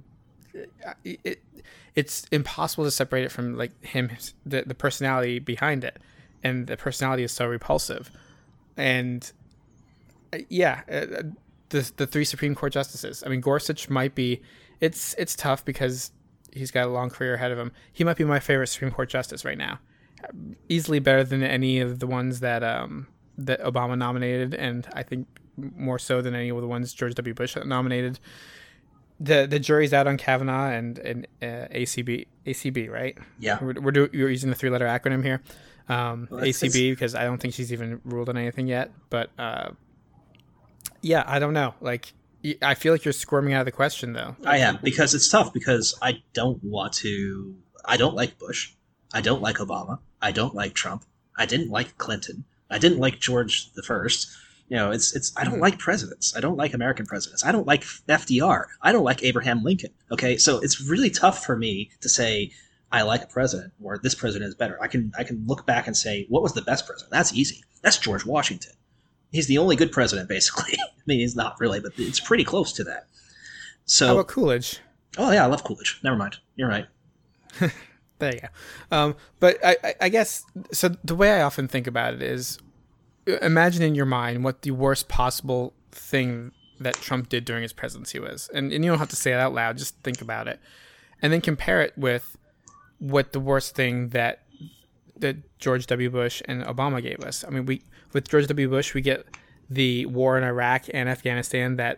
it's impossible to separate it from like him, the personality behind it, and the personality is so repulsive. And the 3 Supreme Court justices. I mean, Gorsuch might be. It's tough because he's got a long career ahead of him. He might be my favorite Supreme Court justice right now, easily better than any of the ones that Obama nominated, and I think more so than any of the ones George W. Bush nominated. The jury's out on Kavanaugh and ACB, right? Yeah. We're using the 3-letter acronym here. ACB, because I don't think she's even ruled on anything yet. But I don't know. Like, I feel like you're squirming out of the question, though. I am, because it's tough, because I don't like Bush. I don't like Obama. I don't like Trump. I didn't like Clinton. I didn't like George the First. I don't like presidents. I don't like American presidents. I don't like FDR. I don't like Abraham Lincoln. Okay, so it's really tough for me to say I like a president or this president is better. I can look back and say, what was the best president? That's easy. That's George Washington. He's the only good president, basically. I mean, he's not really, but it's pretty close to that. So, how about Coolidge? Oh yeah, I love Coolidge. Never mind. You're right. There you go. But I guess, so the way I often think about it is, imagine in your mind what the worst possible thing that Trump did during his presidency was. And you don't have to say it out loud, just think about it. And then compare it with what the worst thing that that George W. Bush and Obama gave us. I mean, with George W. Bush, we get the war in Iraq and Afghanistan that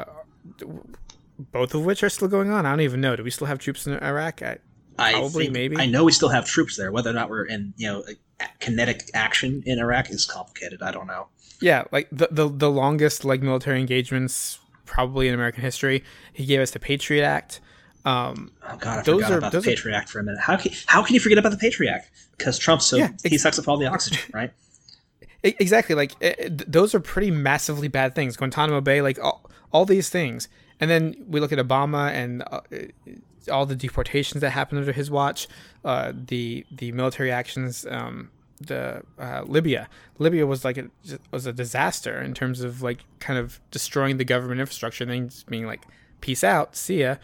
both of which are still going on. I don't even know. Do we still have troops in Iraq? Probably, maybe. I know we still have troops there. Whether or not we're in, kinetic action in Iraq is complicated. I don't know. Yeah, like the longest military engagements probably in American history. He gave us the Patriot Act. Oh God, I forgot about the Patriot Act for a minute. How can you forget about the Patriot Act? Because Trump's he sucks up all the oxygen, right? Exactly. Those are pretty massively bad things. Guantanamo Bay, all these things. And then we look at Obama and all the deportations that happened under his watch, the military actions, Libya. Libya was was a disaster in terms of kind of destroying the government infrastructure and then just being peace out, see ya.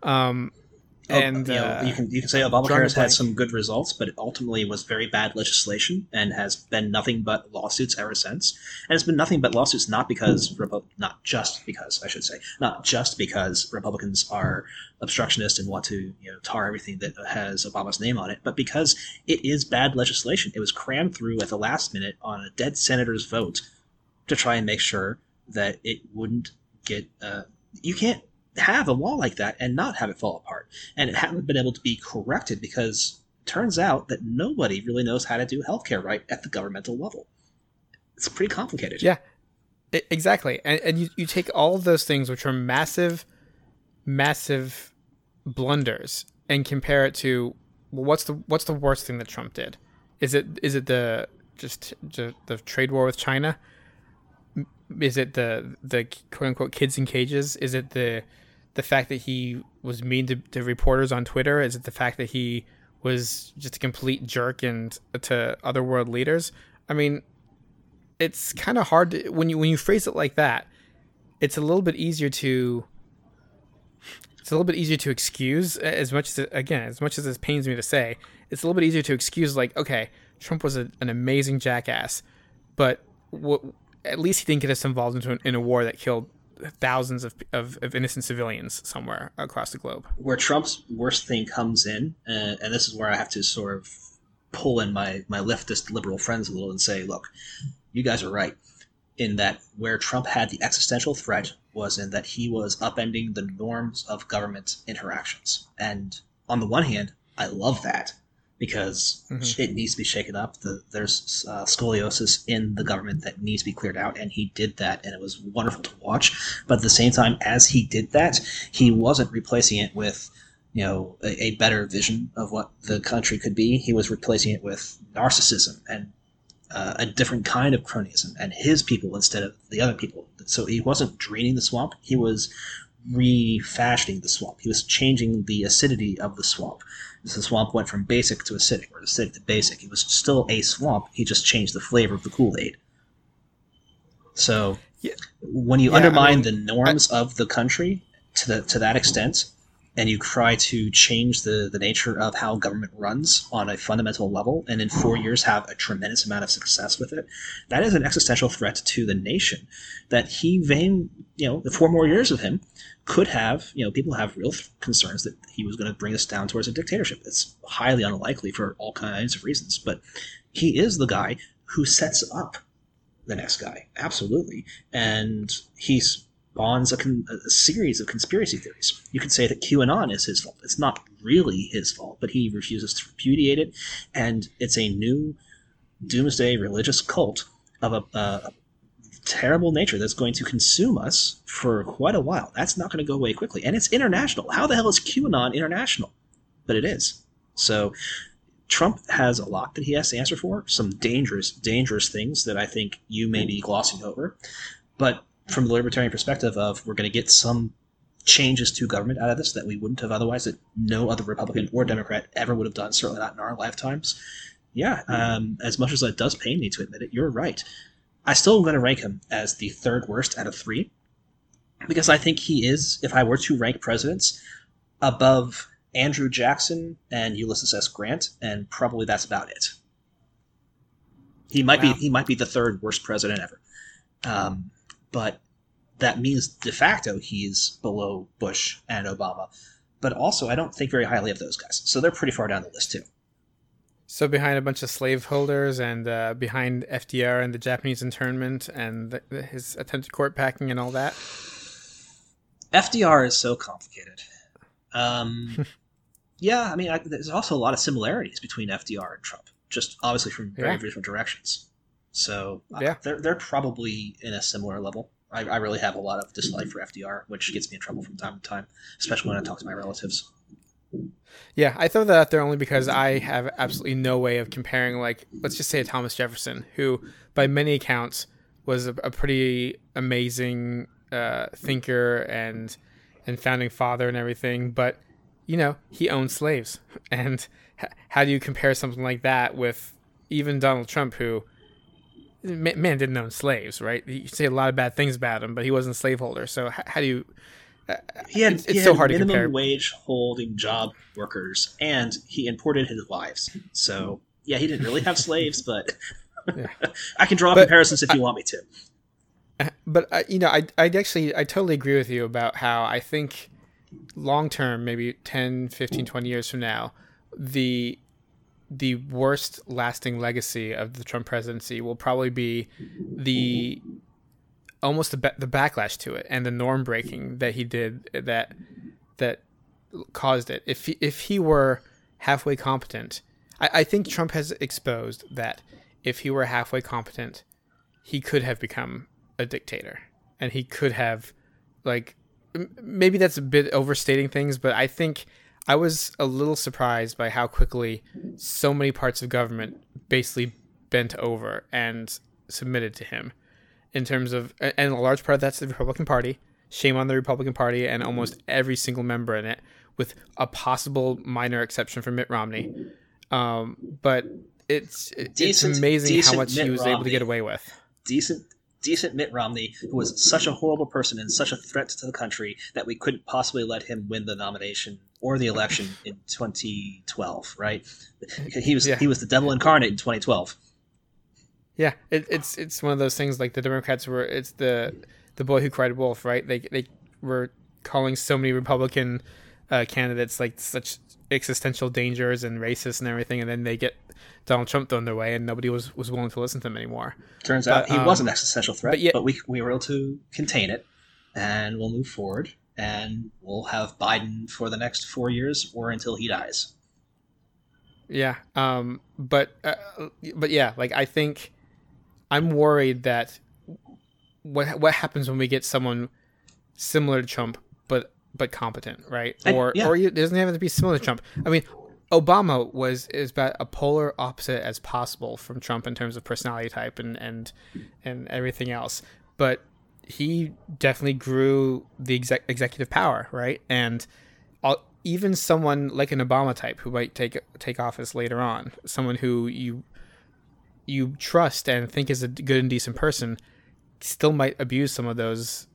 You can say Obamacare has had some good results, but it ultimately was very bad legislation and has been nothing but lawsuits ever since. And it's been nothing but lawsuits, not just because Republicans are obstructionist and want to tar everything that has Obama's name on it, but because it is bad legislation. It was crammed through at the last minute on a dead senator's vote to try and make sure that it wouldn't get. You can't have a law like that and not have it fall apart. And it hadn't been able to be corrected because it turns out that nobody really knows how to do healthcare right at the governmental level. It's pretty complicated. Yeah, exactly. And you take all of those things, which are massive, massive blunders, and compare it to, well, what's the worst thing that Trump did? Is it the trade war with China? Is it the quote unquote kids in cages? Is it the fact that he was mean to reporters on Twitter? Is it the fact that he was just a complete jerk and to other world leaders? I mean, it's kind of hard to, when you phrase it like that. It's a little bit easier to excuse, as much as this pains me to say. It's a little bit easier to excuse, okay, Trump was an amazing jackass, but at least he didn't get us involved in a war that killed thousands of innocent civilians somewhere across the globe. Where Trump's worst thing comes in, and this is where I have to sort of pull in my leftist liberal friends a little and say, look, you guys are right, in that where Trump had the existential threat was in that he was upending the norms of government interactions. And on the one hand, I love that, because it needs to be shaken up. There's scoliosis in the government that needs to be cleared out, and he did that, and it was wonderful to watch. But at the same time, as he did that, he wasn't replacing it with a better vision of what the country could be. He was replacing it with narcissism and a different kind of cronyism and his people instead of the other people. So he wasn't draining the swamp. He was refashioning the swamp. He was changing the acidity of the swamp. The swamp went from basic to acidic, or acidic to basic. It was still a swamp. He just changed the flavor of the Kool-Aid. So when you undermine the norms of the country to that extent, and you try to change the nature of how government runs on a fundamental level, and in 4 years have a tremendous amount of success with it, that is an existential threat to the nation. That the 4 more years of him could have, people have real concerns that he was going to bring us down towards a dictatorship. It's highly unlikely for all kinds of reasons, but he is the guy who sets up the next guy, absolutely, and he spawns a series of conspiracy theories. You could say that QAnon is his fault. It's not really his fault, but he refuses to repudiate it, and it's a new doomsday religious cult of a terrible nature that's going to consume us for quite a while. That's not going to go away quickly, and it's international. How the hell is QAnon international? But it is. So Trump has a lot that he has to answer for, some dangerous, dangerous things that I think you may be glossing over. But from the libertarian perspective of, we're going to get some changes to government out of this that we wouldn't have otherwise, that no other Republican or Democrat ever would have done, certainly not in our lifetimes. Yeah, as much as it does pain me to admit it, you're right. I still am going to rank him as the third worst out of 3, because I think he is, if I were to rank presidents, above Andrew Jackson and Ulysses S. Grant, and probably that's about it. He might be the third worst president ever. But that means de facto he's below Bush and Obama. But also, I don't think very highly of those guys. So they're pretty far down the list, too. So behind a bunch of slaveholders and behind FDR and the Japanese internment and his attempted court packing and all that. FDR is so complicated. Yeah, I mean, there's also a lot of similarities between FDR and Trump, just obviously from very different directions. So they're probably in a similar level. I really have a lot of dislike for FDR, which gets me in trouble from time to time, especially when I talk to my relatives. Yeah, I throw that out there only because I have absolutely no way of comparing, like, let's just say a Thomas Jefferson, who, by many accounts, was a pretty amazing thinker and founding father and everything, but, you know, he owned slaves. And how do you compare something like that with even Donald Trump, who, man didn't own slaves, right? You say a lot of bad things about him, but he wasn't a slaveholder. So how do you... He had so hard to minimum compare. wage holding job workers, and he imported his wives. So yeah, he didn't really have slaves, but I can draw comparisons if you want me to. But you know, I totally agree with you about how I think long term, maybe 10, 15, 20 years from now, the worst lasting legacy of the Trump presidency will probably be the backlash to it and the norm breaking that he did that caused it. If he were halfway competent, I think Trump has exposed that if he were halfway competent, he could have become a dictator, and he could have, like, maybe that's a bit overstating things, but I think I was a little surprised by how quickly so many parts of government basically bent over and submitted to him. In terms of, and a large part of that's the Republican Party. Shame on the Republican Party and almost every single member in it, with a possible minor exception for Mitt Romney. But it's amazing how much he was able to get away with. Decent Mitt Romney, who was such a horrible person and such a threat to the country that we couldn't possibly let him win the nomination or the election in 2012, right? He was the devil incarnate in 2012. Yeah, it's one of those things, like the Democrats were. It's the boy who cried wolf, right? They were calling so many Republican candidates like such existential dangers and racist and everything, and then they get Donald Trump thrown their way, and nobody was willing to listen to him anymore. Turns out he was an existential threat, but we were able to contain it, and we'll move forward, and we'll have Biden for the next 4 years or until he dies. Yeah, but yeah, like, I think I'm worried that what happens when we get someone similar to Trump, but competent, right? Or it doesn't have to be similar to Trump. I mean, Obama is about a polar opposite as possible from Trump in terms of personality type and everything else, but he definitely grew the executive power, right? And even someone like an Obama type who might take office later on, someone who you trust and think is a good and decent person, still might abuse some of those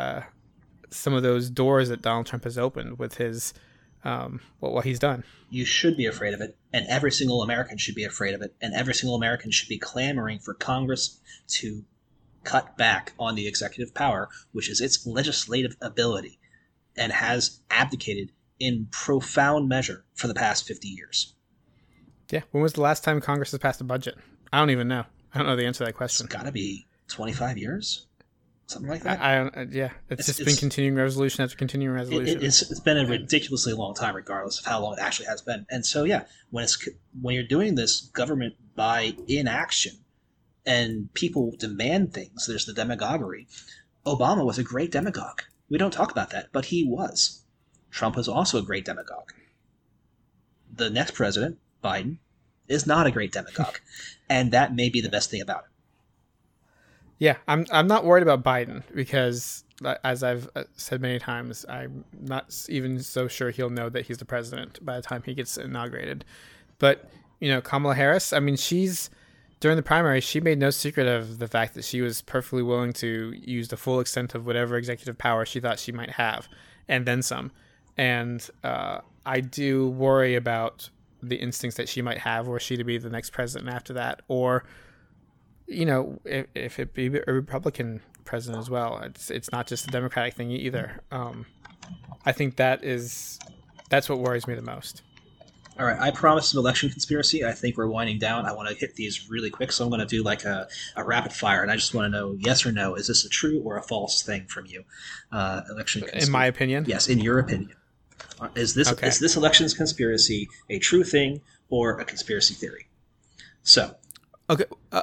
doors that Donald Trump has opened with his what he's done. You should be afraid of it, and every single American should be afraid of it, and every single American should be clamoring for Congress to cut back on the executive power, which is its legislative ability, and has abdicated in profound measure for the past 50 years. Yeah. When was the last time Congress has passed a budget? I don't even know. I don't know the answer to that question. It's got to be 25 years? Something like that? I don't. Yeah. It's been continuing resolution after continuing resolution. It's been a ridiculously long time, regardless of how long it actually has been. And so, yeah, when you're doing this government by inaction and people demand things, there's the demagoguery. Obama was a great demagogue. We don't talk about that, but he was. Trump was also a great demagogue. The next president, Biden, is not a great demagogue, and that may be the best thing about it. Yeah, I'm not worried about Biden because, as I've said many times, I'm not even so sure he'll know that he's the president by the time he gets inaugurated. But, you know, Kamala Harris, I mean, during the primary, she made no secret of the fact that she was perfectly willing to use the full extent of whatever executive power she thought she might have, and then some. And I do worry about the instincts that she might have, were she to be the next president after that, or, you know, if it be a Republican president as well. It's not just a Democratic thing either. I think that's what worries me the most. All right, I promised an election conspiracy. I think we're winding down. I want to hit these really quick, so I'm going to do like a rapid fire, and I just want to know yes or no. Is this a true or a false thing from you? Election conspiracy. In my opinion? Yes, in your opinion. Is this elections conspiracy a true thing or a conspiracy theory? So. Okay.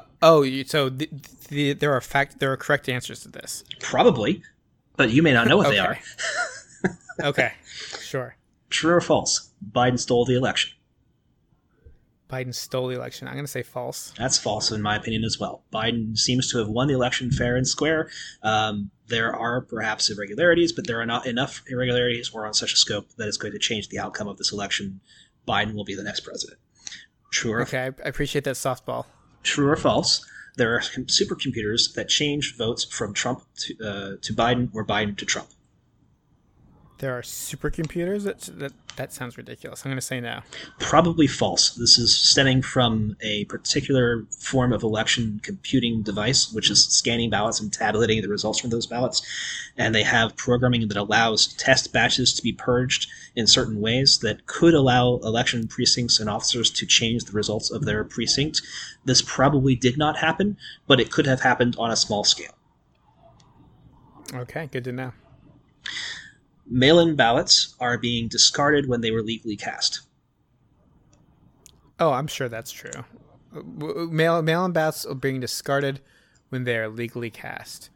There are correct answers to this. Probably, but you may not know what they are. Okay, sure. True or false? Biden stole the election. Biden stole the election. I'm going to say false. That's false, in my opinion, as well. Biden seems to have won the election fair and square. There are perhaps irregularities, but there are not enough irregularities or on such a scope that it's going to change the outcome of this election. Biden will be the next president. True or okay, I appreciate that softball. True or false? There are supercomputers that change votes from Trump to Biden or Biden to Trump. There are supercomputers? That sounds ridiculous. I'm going to say no. Probably false. This is stemming from a particular form of election computing device, which is scanning ballots and tabulating the results from those ballots. And they have programming that allows test batches to be purged in certain ways that could allow election precincts and officers to change the results of their precinct. This probably did not happen, but it could have happened on a small scale. Okay, good to know. Mail-in ballots are being discarded when they were legally cast. Oh, I'm sure that's true. Mail-in ballots are being discarded when they are legally cast.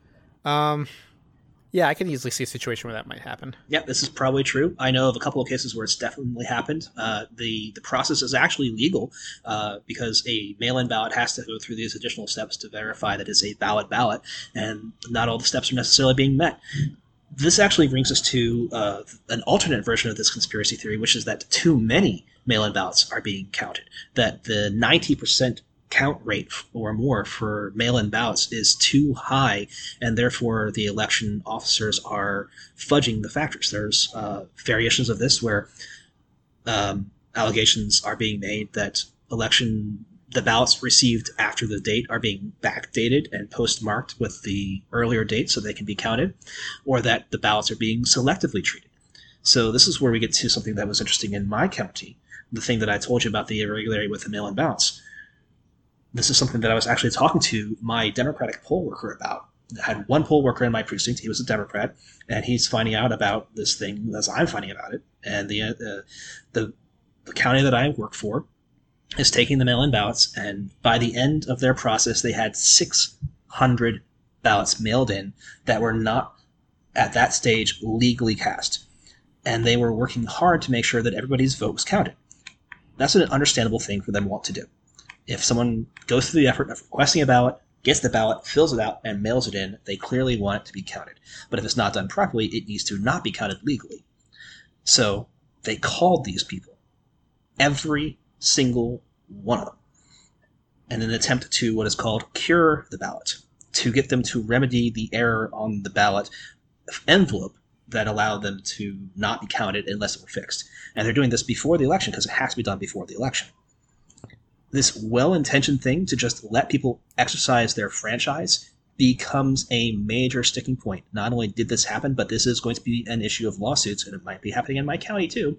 Yeah, I can easily see a situation where that might happen. Yeah, this is probably true. I know of a couple of cases where it's definitely happened. The process is actually legal because a mail-in ballot has to go through these additional steps to verify that it's a valid ballot, and not all the steps are necessarily being met. This actually brings us to an alternate version of this conspiracy theory, which is that too many mail-in ballots are being counted, that the 90% count rate or more for mail-in ballots is too high, and therefore the election officers are fudging the factors. There's variations of this where allegations are being made that the ballots received after the date are being backdated and postmarked with the earlier date so they can be counted, or that the ballots are being selectively treated. So this is where we get to something that was interesting in my county, the thing that I told you about the irregularity with the mail-in ballots. This is something that I was actually talking to my Democratic poll worker about. I had one poll worker in my precinct. He was a Democrat, and he's finding out about this thing as I'm finding about it. And the county that I work for is taking the mail-in ballots, and by the end of their process, they had 600 ballots mailed in that were not, at that stage, legally cast. And they were working hard to make sure that everybody's vote was counted. That's an understandable thing for them to want to do. If someone goes through the effort of requesting a ballot, gets the ballot, fills it out, and mails it in, they clearly want it to be counted. But if it's not done properly, it needs to not be counted legally. So they called these people. Every single one of them, in an attempt to what is called cure the ballot, to get them to remedy the error on the ballot envelope that allowed them to not be counted unless it were fixed. And they're doing this before the election because it has to be done before the election. This well-intentioned thing to just let people exercise their franchise becomes a major sticking point. Not only did this happen, but this is going to be an issue of lawsuits, and it might be happening in my county too,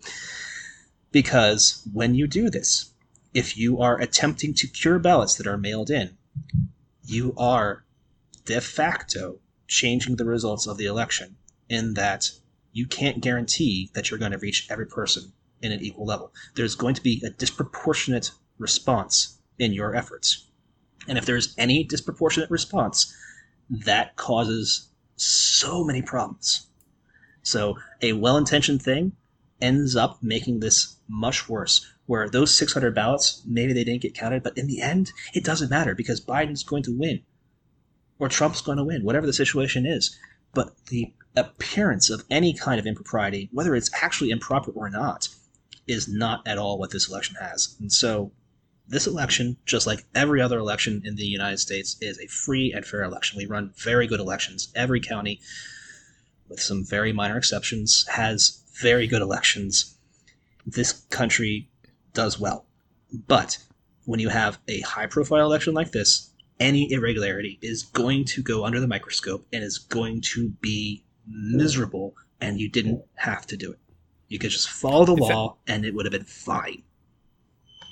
because when you do this, if you are attempting to cure ballots that are mailed in, you are de facto changing the results of the election, in that you can't guarantee that you're going to reach every person in an equal level. There's going to be a disproportionate response in your efforts. And if there's any disproportionate response, that causes so many problems. So a well-intentioned thing ends up making this much worse, where those 600 ballots, maybe they didn't get counted, but in the end, it doesn't matter because Biden's going to win, or Trump's going to win, whatever the situation is. But the appearance of any kind of impropriety, whether it's actually improper or not, is not at all what this election has. And so this election, just like every other election in the United States, is a free and fair election. We run very good elections. Every county, with some very minor exceptions, has very good elections. This country does well. But when you have a high-profile election like this, any irregularity is going to go under the microscope and is going to be miserable, and you didn't have to do it. You could just follow the law, and it would have been fine.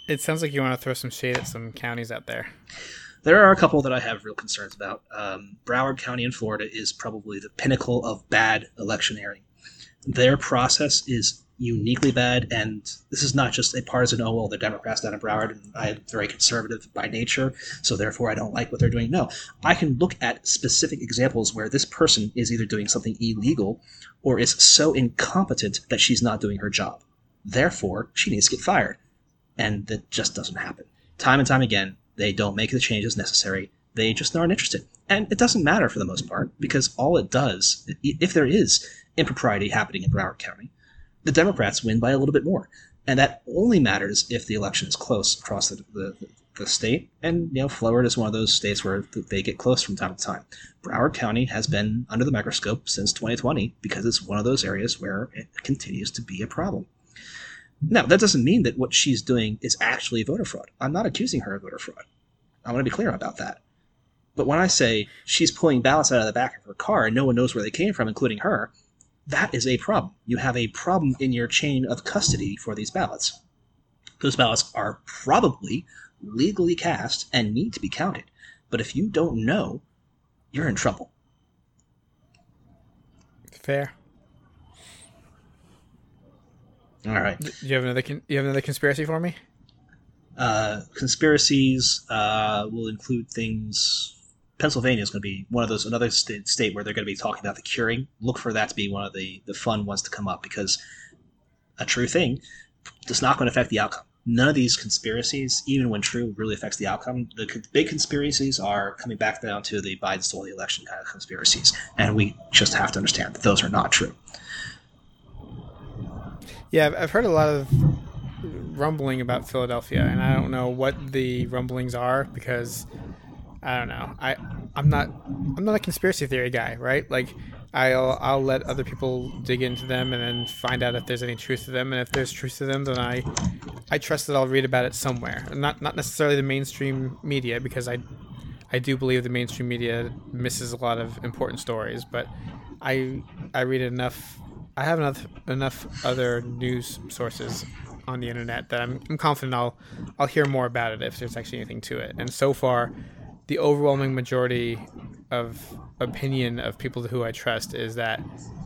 It sounds like you want to throw some shade at some counties out there. There are a couple that I have real concerns about. Broward County in Florida is probably the pinnacle of bad electioneering. Their process is uniquely bad, and this is not just a partisan, oh, well, the Democrats down in Broward, and I am very conservative by nature, so therefore I don't like what they're doing. No, I can look at specific examples where this person is either doing something illegal or is so incompetent that she's not doing her job. Therefore, she needs to get fired. And that just doesn't happen. Time and time again, they don't make the changes necessary. They just aren't interested. And it doesn't matter for the most part, because all it does, if there is impropriety happening in Broward County, the Democrats win by a little bit more. And that only matters if the election is close across the state. And, Florida is one of those states where they get close from time to time. Broward County has been under the microscope since 2020 because it's one of those areas where it continues to be a problem. Now, that doesn't mean that what she's doing is actually voter fraud. I'm not accusing her of voter fraud. I want to be clear about that. But when I say she's pulling ballots out of the back of her car and no one knows where they came from, including her, that is a problem. You have a problem in your chain of custody for these ballots. Those ballots are probably legally cast and need to be counted. But if you don't know, you're in trouble. Fair. All right. Do you have another conspiracy for me? Conspiracies will include things. Pennsylvania is going to be one of those, another state where they're going to be talking about the curing. Look for that to be one of the fun ones to come up, because a true thing is not going to affect the outcome. None of these conspiracies, even when true, really affects the outcome. The big conspiracies are coming back down to the Biden stole the election kind of conspiracies, and we just have to understand that those are not true. Yeah, I've heard a lot of rumbling about Philadelphia, and I don't know what the rumblings are, because I don't know. I'm not a conspiracy theory guy, right? Like I'll let other people dig into them and then find out if there's any truth to them, and if there's truth to them, then I trust that I'll read about it somewhere. Not necessarily the mainstream media, because I do believe the mainstream media misses a lot of important stories, but I read enough. I have enough other news sources on the internet that I'm confident I'll hear more about it if there's actually anything to it. And so far, the overwhelming majority of opinion of people who I trust is that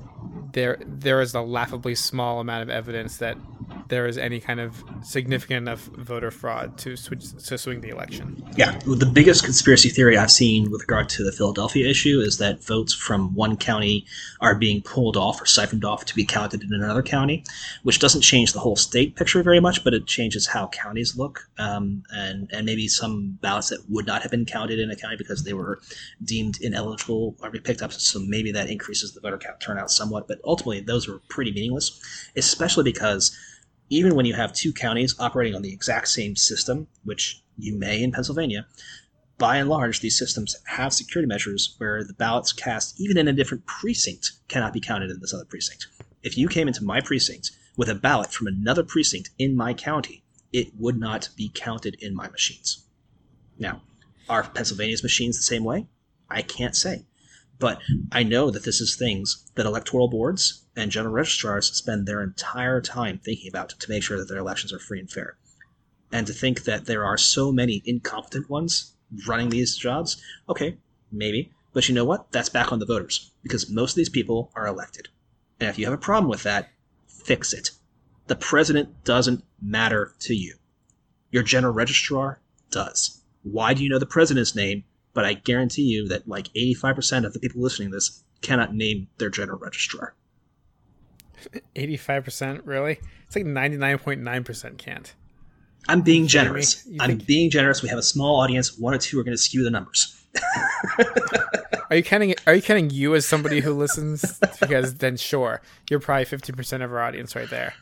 there is a laughably small amount of evidence that there is any kind of significant enough voter fraud to swing the election. Yeah, the biggest conspiracy theory I've seen with regard to the Philadelphia issue is that votes from one county are being pulled off or siphoned off to be counted in another county, which doesn't change the whole state picture very much, but it changes how counties look, and maybe some ballots that would not have been counted in a county because they were deemed ineligible are picked up, so maybe that increases the voter turnout somewhat, but ultimately those are pretty meaningless, especially because even when you have two counties operating on the exact same system, which you may in Pennsylvania, by and large, these systems have security measures where the ballots cast, even in a different precinct, cannot be counted in this other precinct. If you came into my precinct with a ballot from another precinct in my county, it would not be counted in my machines. Now, are Pennsylvania's machines the same way? I can't say. But I know that this is things that electoral boards and general registrars spend their entire time thinking about to make sure that their elections are free and fair. And to think that there are so many incompetent ones running these jobs, okay, maybe. But you know what? That's back on the voters, because most of these people are elected. And if you have a problem with that, fix it. The president doesn't matter to you. Your general registrar does. Why do you know the president's name? But I guarantee you that like 85% of the people listening to this cannot name their general registrar. 85%? Really? It's like 99.9% can't. I'm being generous. Being generous. We have a small audience. One or two are going to skew the numbers. Are you counting you as somebody who listens? Because then sure, you're probably 50% of our audience right there.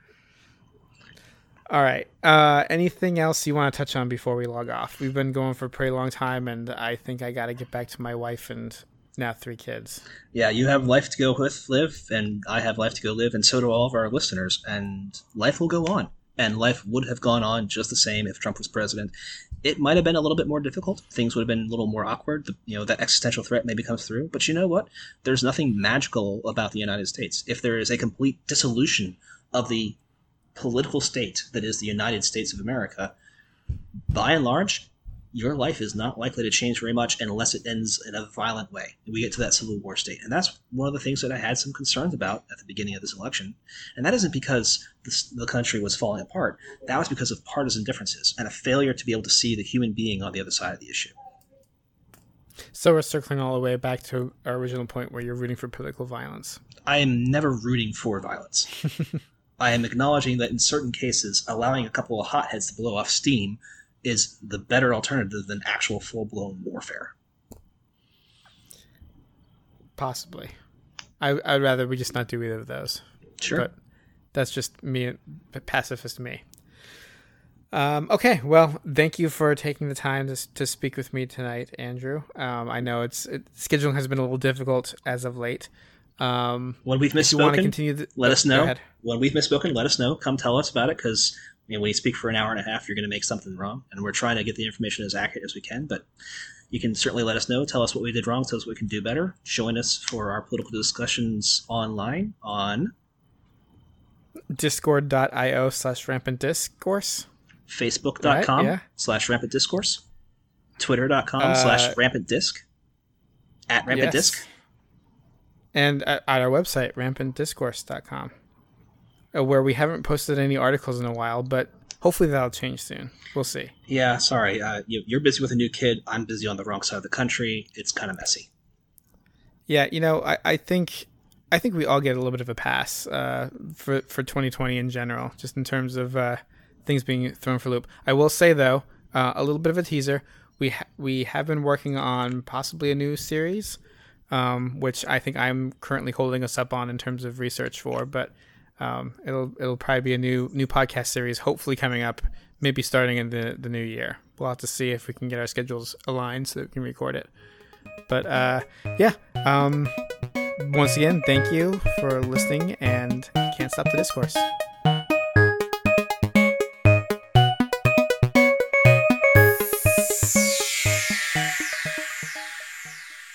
All right. Anything else you want to touch on before we log off? We've been going for a pretty long time, and I think I got to get back to my wife and now 3 kids. Yeah, you have life to go live, and I have life to go live, and so do all of our listeners. And life will go on, and life would have gone on just the same if Trump was president. It might have been a little bit more difficult. Things would have been a little more awkward. That existential threat maybe comes through. But you know what? There's nothing magical about the United States. If there is a complete dissolution of the political state that is the United States of America, by and large, your life is not likely to change very much unless it ends in a violent way. And we get to that civil war state. And that's one of the things that I had some concerns about at the beginning of this election. And that isn't because the country was falling apart. That was because of partisan differences and a failure to be able to see the human being on the other side of the issue. So we're circling all the way back to our original point where you're rooting for political violence. I am never rooting for violence. I am acknowledging that in certain cases, allowing a couple of hotheads to blow off steam is the better alternative than actual full-blown warfare. Possibly. I'd rather we just not do either of those. Sure. But that's just me, pacifist me. Okay, well, thank you for taking the time to speak with me tonight, Andrew. I know scheduling has been a little difficult as of late. When we've misspoken, let us know. When we've misspoken, let us know. Come tell us about it, because when you speak for an hour and a half, you're going to make something wrong, and we're trying to get the information as accurate as we can. But you can certainly let us know. Tell us what we did wrong. Tell us what we can do better. Join us for our political discussions online on discord.io/rampantdiscourse, facebook.com/rampantdiscourse, twitter.com/rampantdisc, at rampantdisc. Yes. And at our website, rampantdiscourse.com, where we haven't posted any articles in a while, but hopefully that'll change soon. We'll see. Yeah, sorry. You're busy with a new kid. I'm busy on the wrong side of the country. It's kind of messy. Yeah, I think we all get a little bit of a pass for 2020 in general, just in terms of things being thrown for a loop. I will say, though, a little bit of a teaser. We have been working on possibly a new series, which I think I'm currently holding us up on in terms of research for, but it'll probably be a new podcast series, hopefully coming up, maybe starting in the new year. We'll have to see if we can get our schedules aligned so that we can record it. But once again, thank you for listening, and can't stop the discourse.